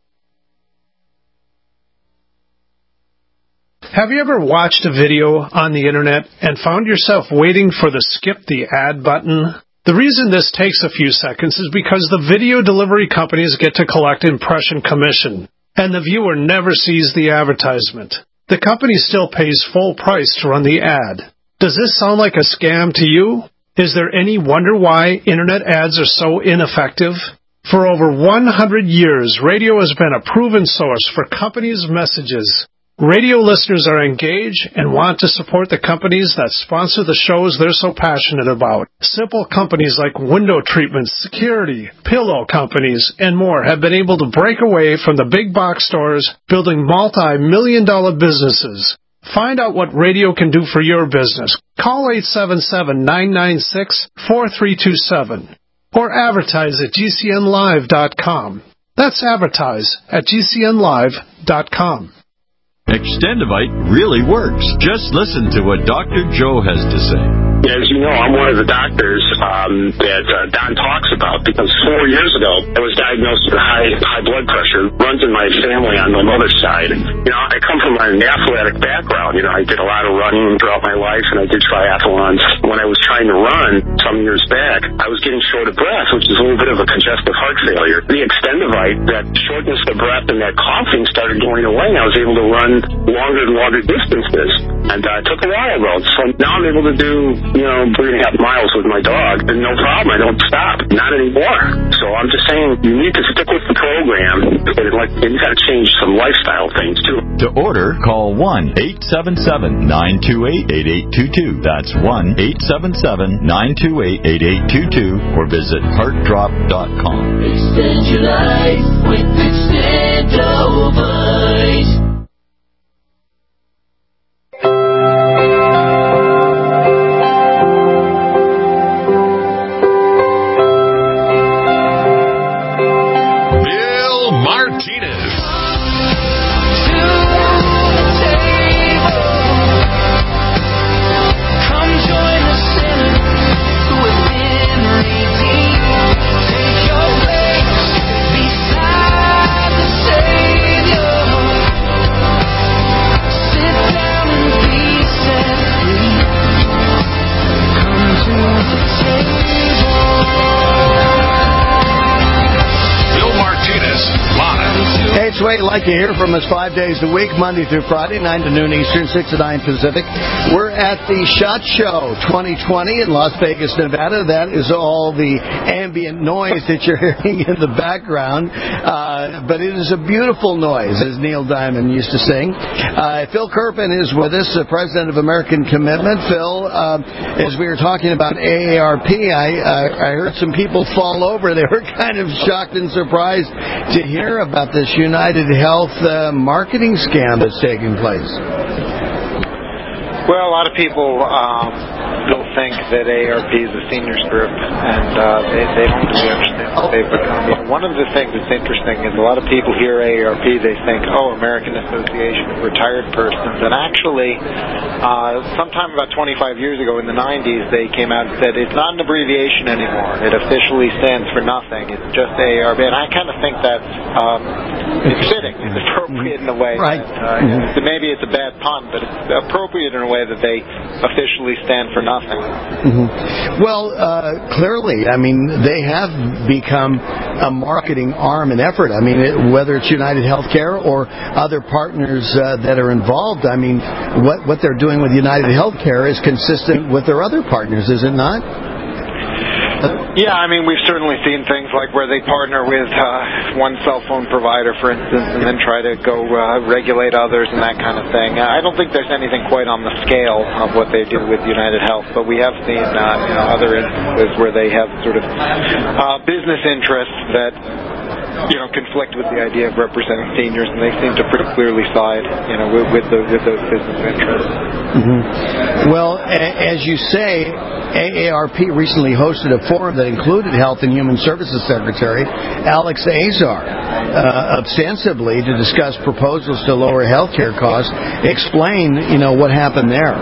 Have you ever watched a video on the internet and found yourself waiting for the skip the ad button? The reason this takes a few seconds is because the video delivery companies get to collect impression commission, and the viewer never sees the advertisement. The company still pays full price to run the ad. Does this sound like a scam to you? Is there any wonder why internet ads are so ineffective? For over one hundred years, radio has been a proven source for companies' messages. Radio listeners are engaged and want to support the companies that sponsor the shows they're so passionate about. Simple companies like window treatments, security, pillow companies, and more have been able to break away from the big box stores, building multi-million dollar businesses. Find out what radio can do for your business. Call eight seven seven, nine nine six, four three two seven or advertise at G C N live dot com. That's advertise at G C N live dot com. Extendivite really works. Just listen to what Doctor Joe has to say. As you know, I'm one of the doctors um, that uh, Don talks about because four years ago I was diagnosed with high high blood pressure. Runs in my family on my mother's side. You know, I come from an athletic background. You know, I did a lot of running throughout my life, and I did triathlons. When I was trying to run some years back, I was getting short of breath, which is a little bit of a congestive heart failure. The Extendivite, that shortness of breath and that coughing started going away. I was able to run longer and longer distances, and uh, it took a while though. So now I'm able to do, you know, three and a half miles with my dog, and no problem. I don't stop. Not anymore. So I'm just saying, you need to stick with the program, and like, and you got to change some lifestyle things too. To order, call one eight seven seven, nine two eight, eight eight two two. That's one eight seven seven, nine two eight, eight eight two two, or visit heart drop dot com. Extend your life with Extendivite. Wait, like to hear from us five days a week, Monday through Friday, nine to noon Eastern, six to nine Pacific. We're at the SHOT Show twenty twenty in Las Vegas, Nevada. That is all the ambient noise that you're hearing in the background. Uh, but it is a beautiful noise, as Neil Diamond used to sing. Uh, Phil Kerpen is with us, the president of American Commitment. Phil, uh, as we were talking about A A R P, I, uh, I heard some people fall over. They were kind of shocked and surprised to hear about this United Health uh, marketing scam that's taking place. Well, a lot of people um, still think that A A R P is a seniors group, and uh, they, they don't really understand what they've become. You know, one of the things that's interesting is a lot of people hear A A R P, they think, oh, American Association of Retired Persons. And actually, uh, sometime about twenty-five years ago in the nineties, they came out and said it's not an abbreviation anymore. It officially stands for nothing. It's just A A R P. And I kind of think that's um, it's fitting. It's appropriate in a way. Right. That, uh, mm-hmm. Maybe it's a bad pun, but it's appropriate in a way that they officially stand for nothing. Mm-hmm. Well, uh, clearly, I mean, they have become a marketing arm and effort. I mean, it, whether it's United Healthcare or other partners uh, that are involved, I mean, what, what they're doing with United Healthcare is consistent with their other partners, is it not? Yeah, I mean, we've certainly seen things like where they partner with uh, one cell phone provider, for instance, and then try to go uh, regulate others and that kind of thing. Uh, I don't think there's anything quite on the scale of what they do with United Health, but we have seen uh, you know, other instances where they have sort of uh, business interests that you know, conflict with the idea of representing seniors, and they seem to pretty clearly side, you know, with, with, the, with those business interests. Mm-hmm. Well, a- as you say, A A R P recently hosted a forum that included Health and Human Services Secretary Alex Azar, uh, ostensibly to discuss proposals to lower health care costs. Explain, you know, what happened there.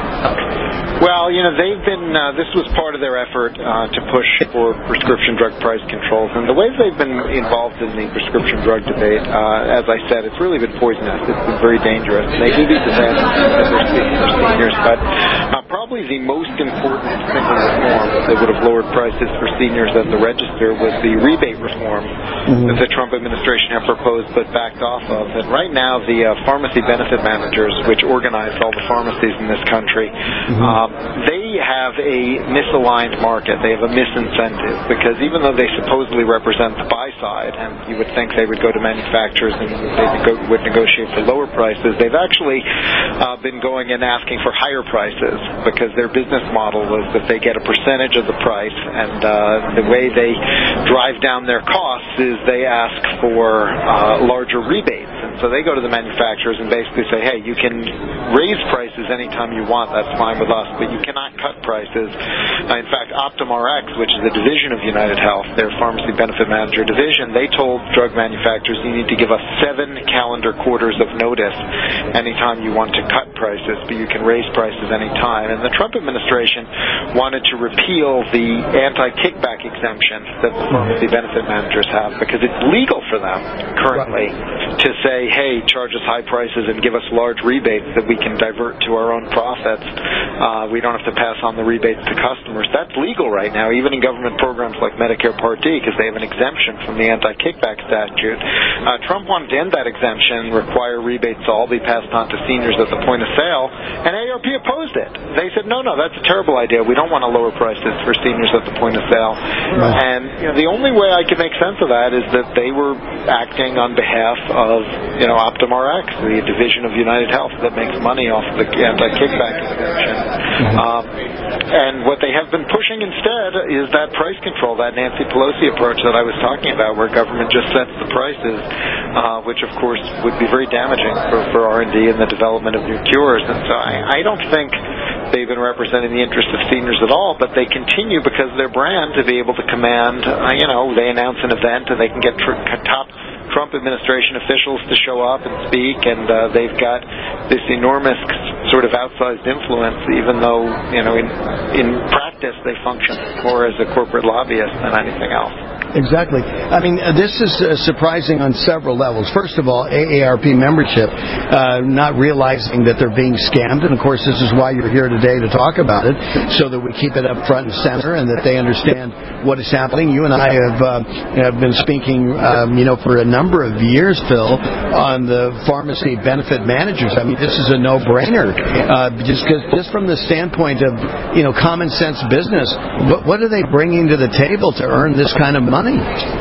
Well, you know, they've been, uh, this was part of their effort uh, to push for prescription drug price controls. And the ways they've been involved in the prescription drug debate, uh, as I said, it's really been poisonous. It's been very dangerous. And they do these events because they're speaking for seniors. But uh, probably the most important single reform that would have lowered prices for seniors at the register was the rebate reform mm-hmm. that the Trump administration had proposed but backed off of. And right now, the uh, pharmacy benefit managers, which organize all the pharmacies in this country, mm-hmm. uh, they have a misaligned market. They have a misincentive because even though they supposedly represent the buy side, and you would think they would go to manufacturers and they nego- would negotiate for lower prices, they've actually uh, been going and asking for higher prices because their business model was that they get a percentage of the price, and uh, the way they drive down their costs is they ask for uh, larger rebates. And so they go to the manufacturers and basically say, hey, you can raise prices anytime you want. That's fine with us, but you cannot cut prices. Uh, in fact, OptumRx, which is a division of United Health, their pharmacy benefit manager division, they told drug manufacturers you need to give us seven calendar quarters of notice anytime you want to cut prices, but you can raise prices anytime. And the Trump administration wanted to repeal the anti-kickback exemption that the pharmacy benefit managers have because it's legal for them currently to say, hey, charge us high prices and give us large rebates that we can divert to our own profits. Uh, we don't have to pass on the rebates to customers. That's legal right now, even in government programs like Medicare Part D, because they have an exemption from the anti-kickback statute. Uh, Trump wanted to end that exemption, require rebates to all be passed on to seniors at the point of sale, and A A R P opposed it. They said, no, no, that's a terrible idea. We don't want to lower prices for seniors at the point of sale. Right. And you know, the only way I can make sense of that is that they were acting on behalf of, you know, OptumRx, the division of United Health that makes money off the anti-kickback exemption. Mm-hmm. Um, and what they have been pushing instead is that price control, that Nancy Pelosi approach that I was talking about, where government just sets the prices, uh, which of course would be very damaging for, for R and D and the development of new cures. And so I, I don't think they've been representing the interests of seniors at all, but they continue because of their brand to be able to command, uh, you know, they announce an event and they can get tr- top Trump administration officials to show up and speak, and uh, they've got this enormous sort of outsized influence, even though, you know, in, in practice they function more as a corporate lobbyist than anything else. Exactly. I mean, uh, this is uh, surprising on several levels. First of all, A A R P membership uh, not realizing that they're being scammed, and of course this is why you're here today to talk about it, so that we keep it up front and center and that they understand what is happening. You and I have uh, have been speaking, um, you know, for a number of years, Phil, on the pharmacy benefit managers. I mean, this is a no-brainer, uh, just cause, just from the standpoint of, you know, common sense business. What, what are they bringing to the table to earn this kind of money?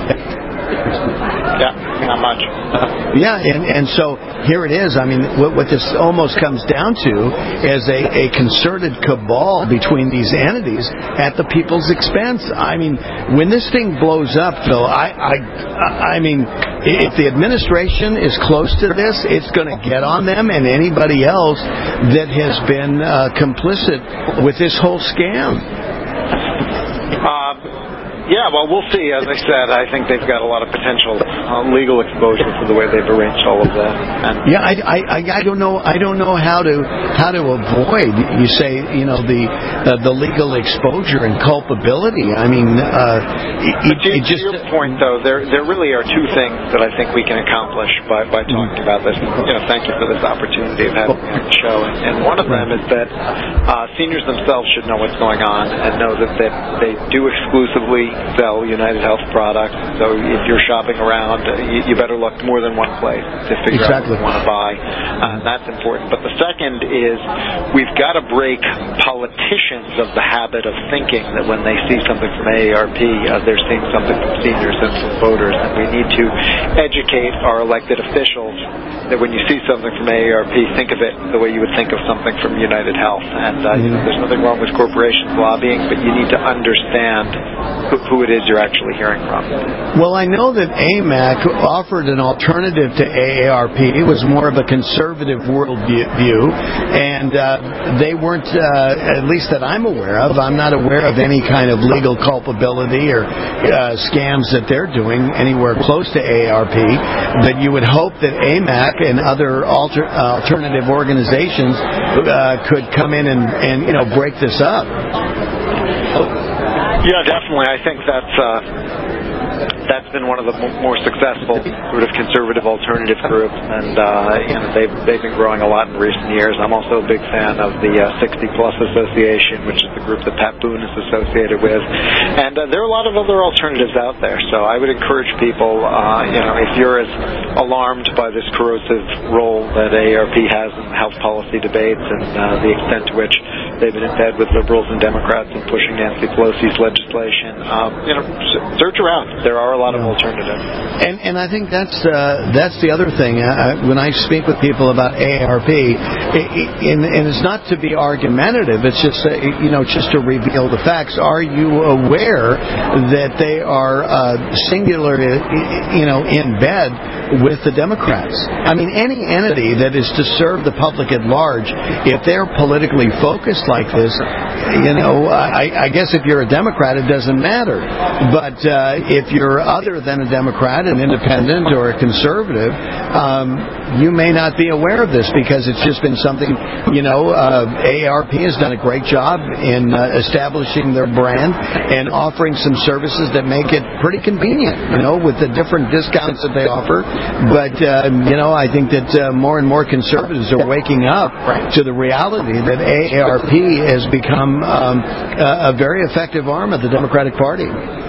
Yeah, not much. Yeah, and, and so here it is. I mean, what, what this almost comes down to is a, a concerted cabal between these entities at the people's expense. I mean, when this thing blows up, Phil, I, I, I mean, if the administration is close to this, it's going to get on them and anybody else that has been uh, complicit with this whole scam. Uh, Yeah, well, we'll see. As I said, I think they've got a lot of potential uh, legal exposure for the way they've arranged all of that. And yeah, I, I, I don't know. I don't know how to how to avoid. You say, you know, the uh, the legal exposure and culpability. I mean, uh, it, but to, it just. To your point, though, there there really are two things that I think we can accomplish by by talking about this. You know, thank you for this opportunity of having me on the show. And, and one of them is that uh, seniors themselves should know what's going on and know that, that they do exclusively sell United Health products. So if you're shopping around, you, you better look more than one place to figure exactly. out what you want to buy. Uh, that's important. But the second is we've got to break politicians of the habit of thinking that when they see something from A A R P, uh, they're seeing something from seniors and from voters. And we need to educate our elected officials that when you see something from A A R P, think of it the way you would think of something from United Health. And uh, you know, there's nothing wrong with corporations lobbying, but you need to understand who, who it is you're actually hearing from. Well, I know that A M A C offered an alternative to A A R P. It was more of a conservative worldview, and uh, they weren't, uh, at least that I'm aware of, I'm not aware of any kind of legal culpability or uh, scams that they're doing anywhere close to A A R P, but you would hope that A M A C and other alter, uh, alternative organizations uh, could come in and, and, you know, break this up. Yeah, definitely. I think that's uh, that's been one of the m- more successful sort of conservative alternative groups, and uh, you know they've they've been growing a lot in recent years. I'm also a big fan of the uh, sixty plus Association, which is the group that Pat Boone is associated with, and uh, there are a lot of other alternatives out there. So I would encourage people, uh, you know, if you're as alarmed by this corrosive role that A A R P has in health policy debates and uh, the extent to which they've been in bed with liberals and Democrats and pushing Nancy Pelosi's legislation, um, you know, search around. There are a lot of alternatives. And and I think that's uh, that's the other thing. Uh, when I speak with people about A A R P, it, it, and, and it's not to be argumentative. It's just uh, you know just to reveal the facts. Are you aware that they are uh, singular, you know, in bed with the Democrats? I mean, any entity that is to serve the public at large, if they're politically focused like this, you know, I, I guess if you're a Democrat, it doesn't matter. But uh, if you're other than a Democrat, an independent or a conservative, um, you may not be aware of this because it's just been something, you know, uh, A A R P has done a great job in uh, establishing their brand and offering some services that make it pretty convenient, you know, with the different discounts that they offer. But, uh, you know, I think that uh, more and more conservatives are waking up to the reality that A A R P has become um, a, a very effective arm of the Democratic Party.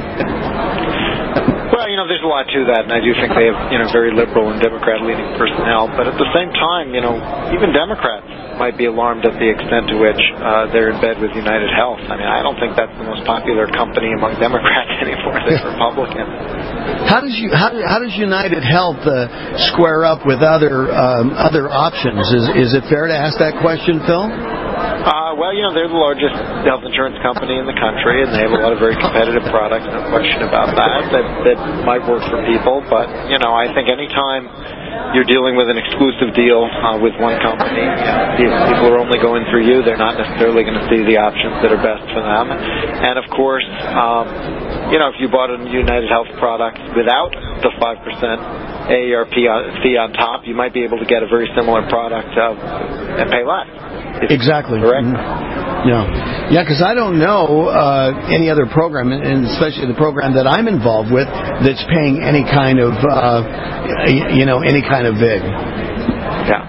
Well, you know, there's a lot to that, and I do think they have, you know, very liberal and Democrat-leaning personnel. But at the same time, you know, even Democrats might be alarmed at the extent to which uh, they're in bed with United Health. I mean, I don't think that's the most popular company among Democrats anymore. They're Republicans. How does you how, how does United Health uh, square up with other um, other options? Is is it fair to ask that question, Phil? Uh, well, you know, they're the largest health insurance company in the country, and they have a lot of very competitive products, no question about that, that, that might work for people. But, you know, I think any time you're dealing with an exclusive deal uh, with one company, you know, people are only going through you. They're not necessarily going to see the options that are best for them. And, of course, um, you know, if you bought a United Health product without the five percent A A R P fee on top, you might be able to get a very similar product uh, and pay less. Exactly. Correct? Yeah, yeah, because I don't know uh, any other program, and especially the program that I'm involved with, that's paying any kind of, uh, you know, any kind of vig. Yeah.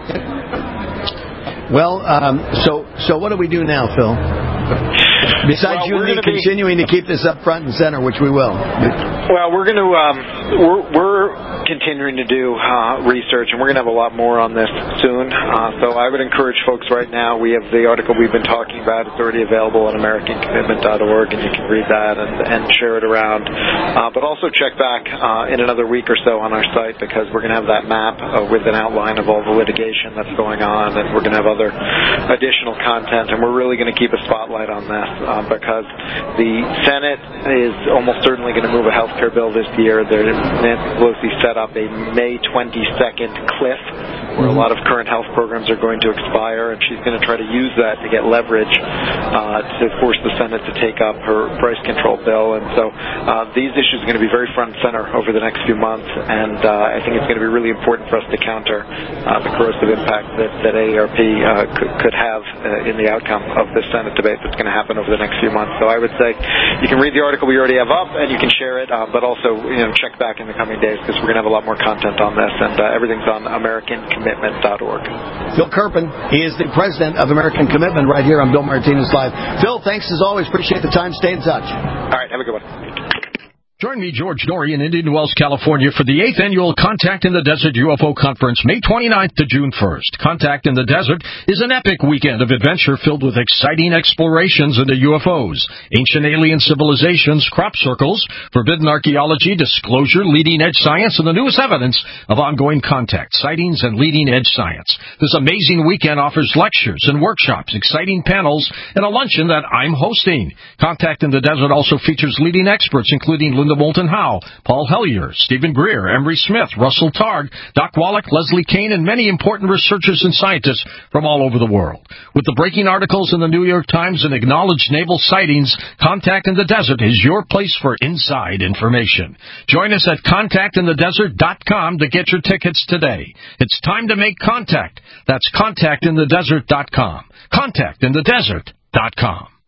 Well, um, so so what do we do now, Phil? Besides well, you and me continuing be... to keep this up front and center, which we will. Well, we're going to um, we're, we're continuing to do uh, research, and we're going to have a lot more on this soon. Uh, so I would encourage folks right now. We have the article we've been talking about. It's already available at American Commitment dot org, and you can read that and, and share it around. Uh, but also check back uh, in another week or so on our site, because we're going to have that map uh, with an outline of all the litigation that's going on, and we're going to have other additional content, and we're really going to keep a spotlight on this. Uh, because the Senate is almost certainly going to move a health care bill this year. There, Nancy Pelosi set up a May twenty-second cliff where a lot of current health programs are going to expire, and she's going to try to use that to get leverage uh, to force the Senate to take up her price control bill. And so uh, these issues are going to be very front and center over the next few months, and uh, I think it's going to be really important for us to counter uh, the corrosive impact that, that A A R P uh, could, could have uh, in the outcome of this Senate debate that's going to happen over the next few months. So I would say you can read the article we already have up, and you can share it, uh, but also, you know, check back in the coming days, because we're going to have a lot more content on this, and uh, everything's on American Commitment dot org. Phil Kerpen, he is the president of American Commitment, right here on Bill Martinez Live. Phil, thanks as always. Appreciate the time. Stay in touch. All right, have a good one. Join me, George Norrie, in Indian Wells, California, for the eighth Annual Contact in the Desert U F O Conference, May twenty-ninth to June first. Contact in the Desert is an epic weekend of adventure filled with exciting explorations into U F Os, ancient alien civilizations, crop circles, forbidden archaeology, disclosure, leading-edge science, and the newest evidence of ongoing contact, sightings, and leading-edge science. This amazing weekend offers lectures and workshops, exciting panels, and a luncheon that I'm hosting. Contact in the Desert also features leading experts, including Linda Moulton Howe, Paul Hellyer, Stephen Greer, Emery Smith, Russell Targ, Doc Wallach, Leslie Kane, and many important researchers and scientists from all over the world. With the breaking articles in the New York Times and acknowledged naval sightings, Contact in the Desert is your place for inside information. Join us at contact in the desert dot com to get your tickets today. It's time to make contact. That's contact in the desert dot com. contact in the desert dot com.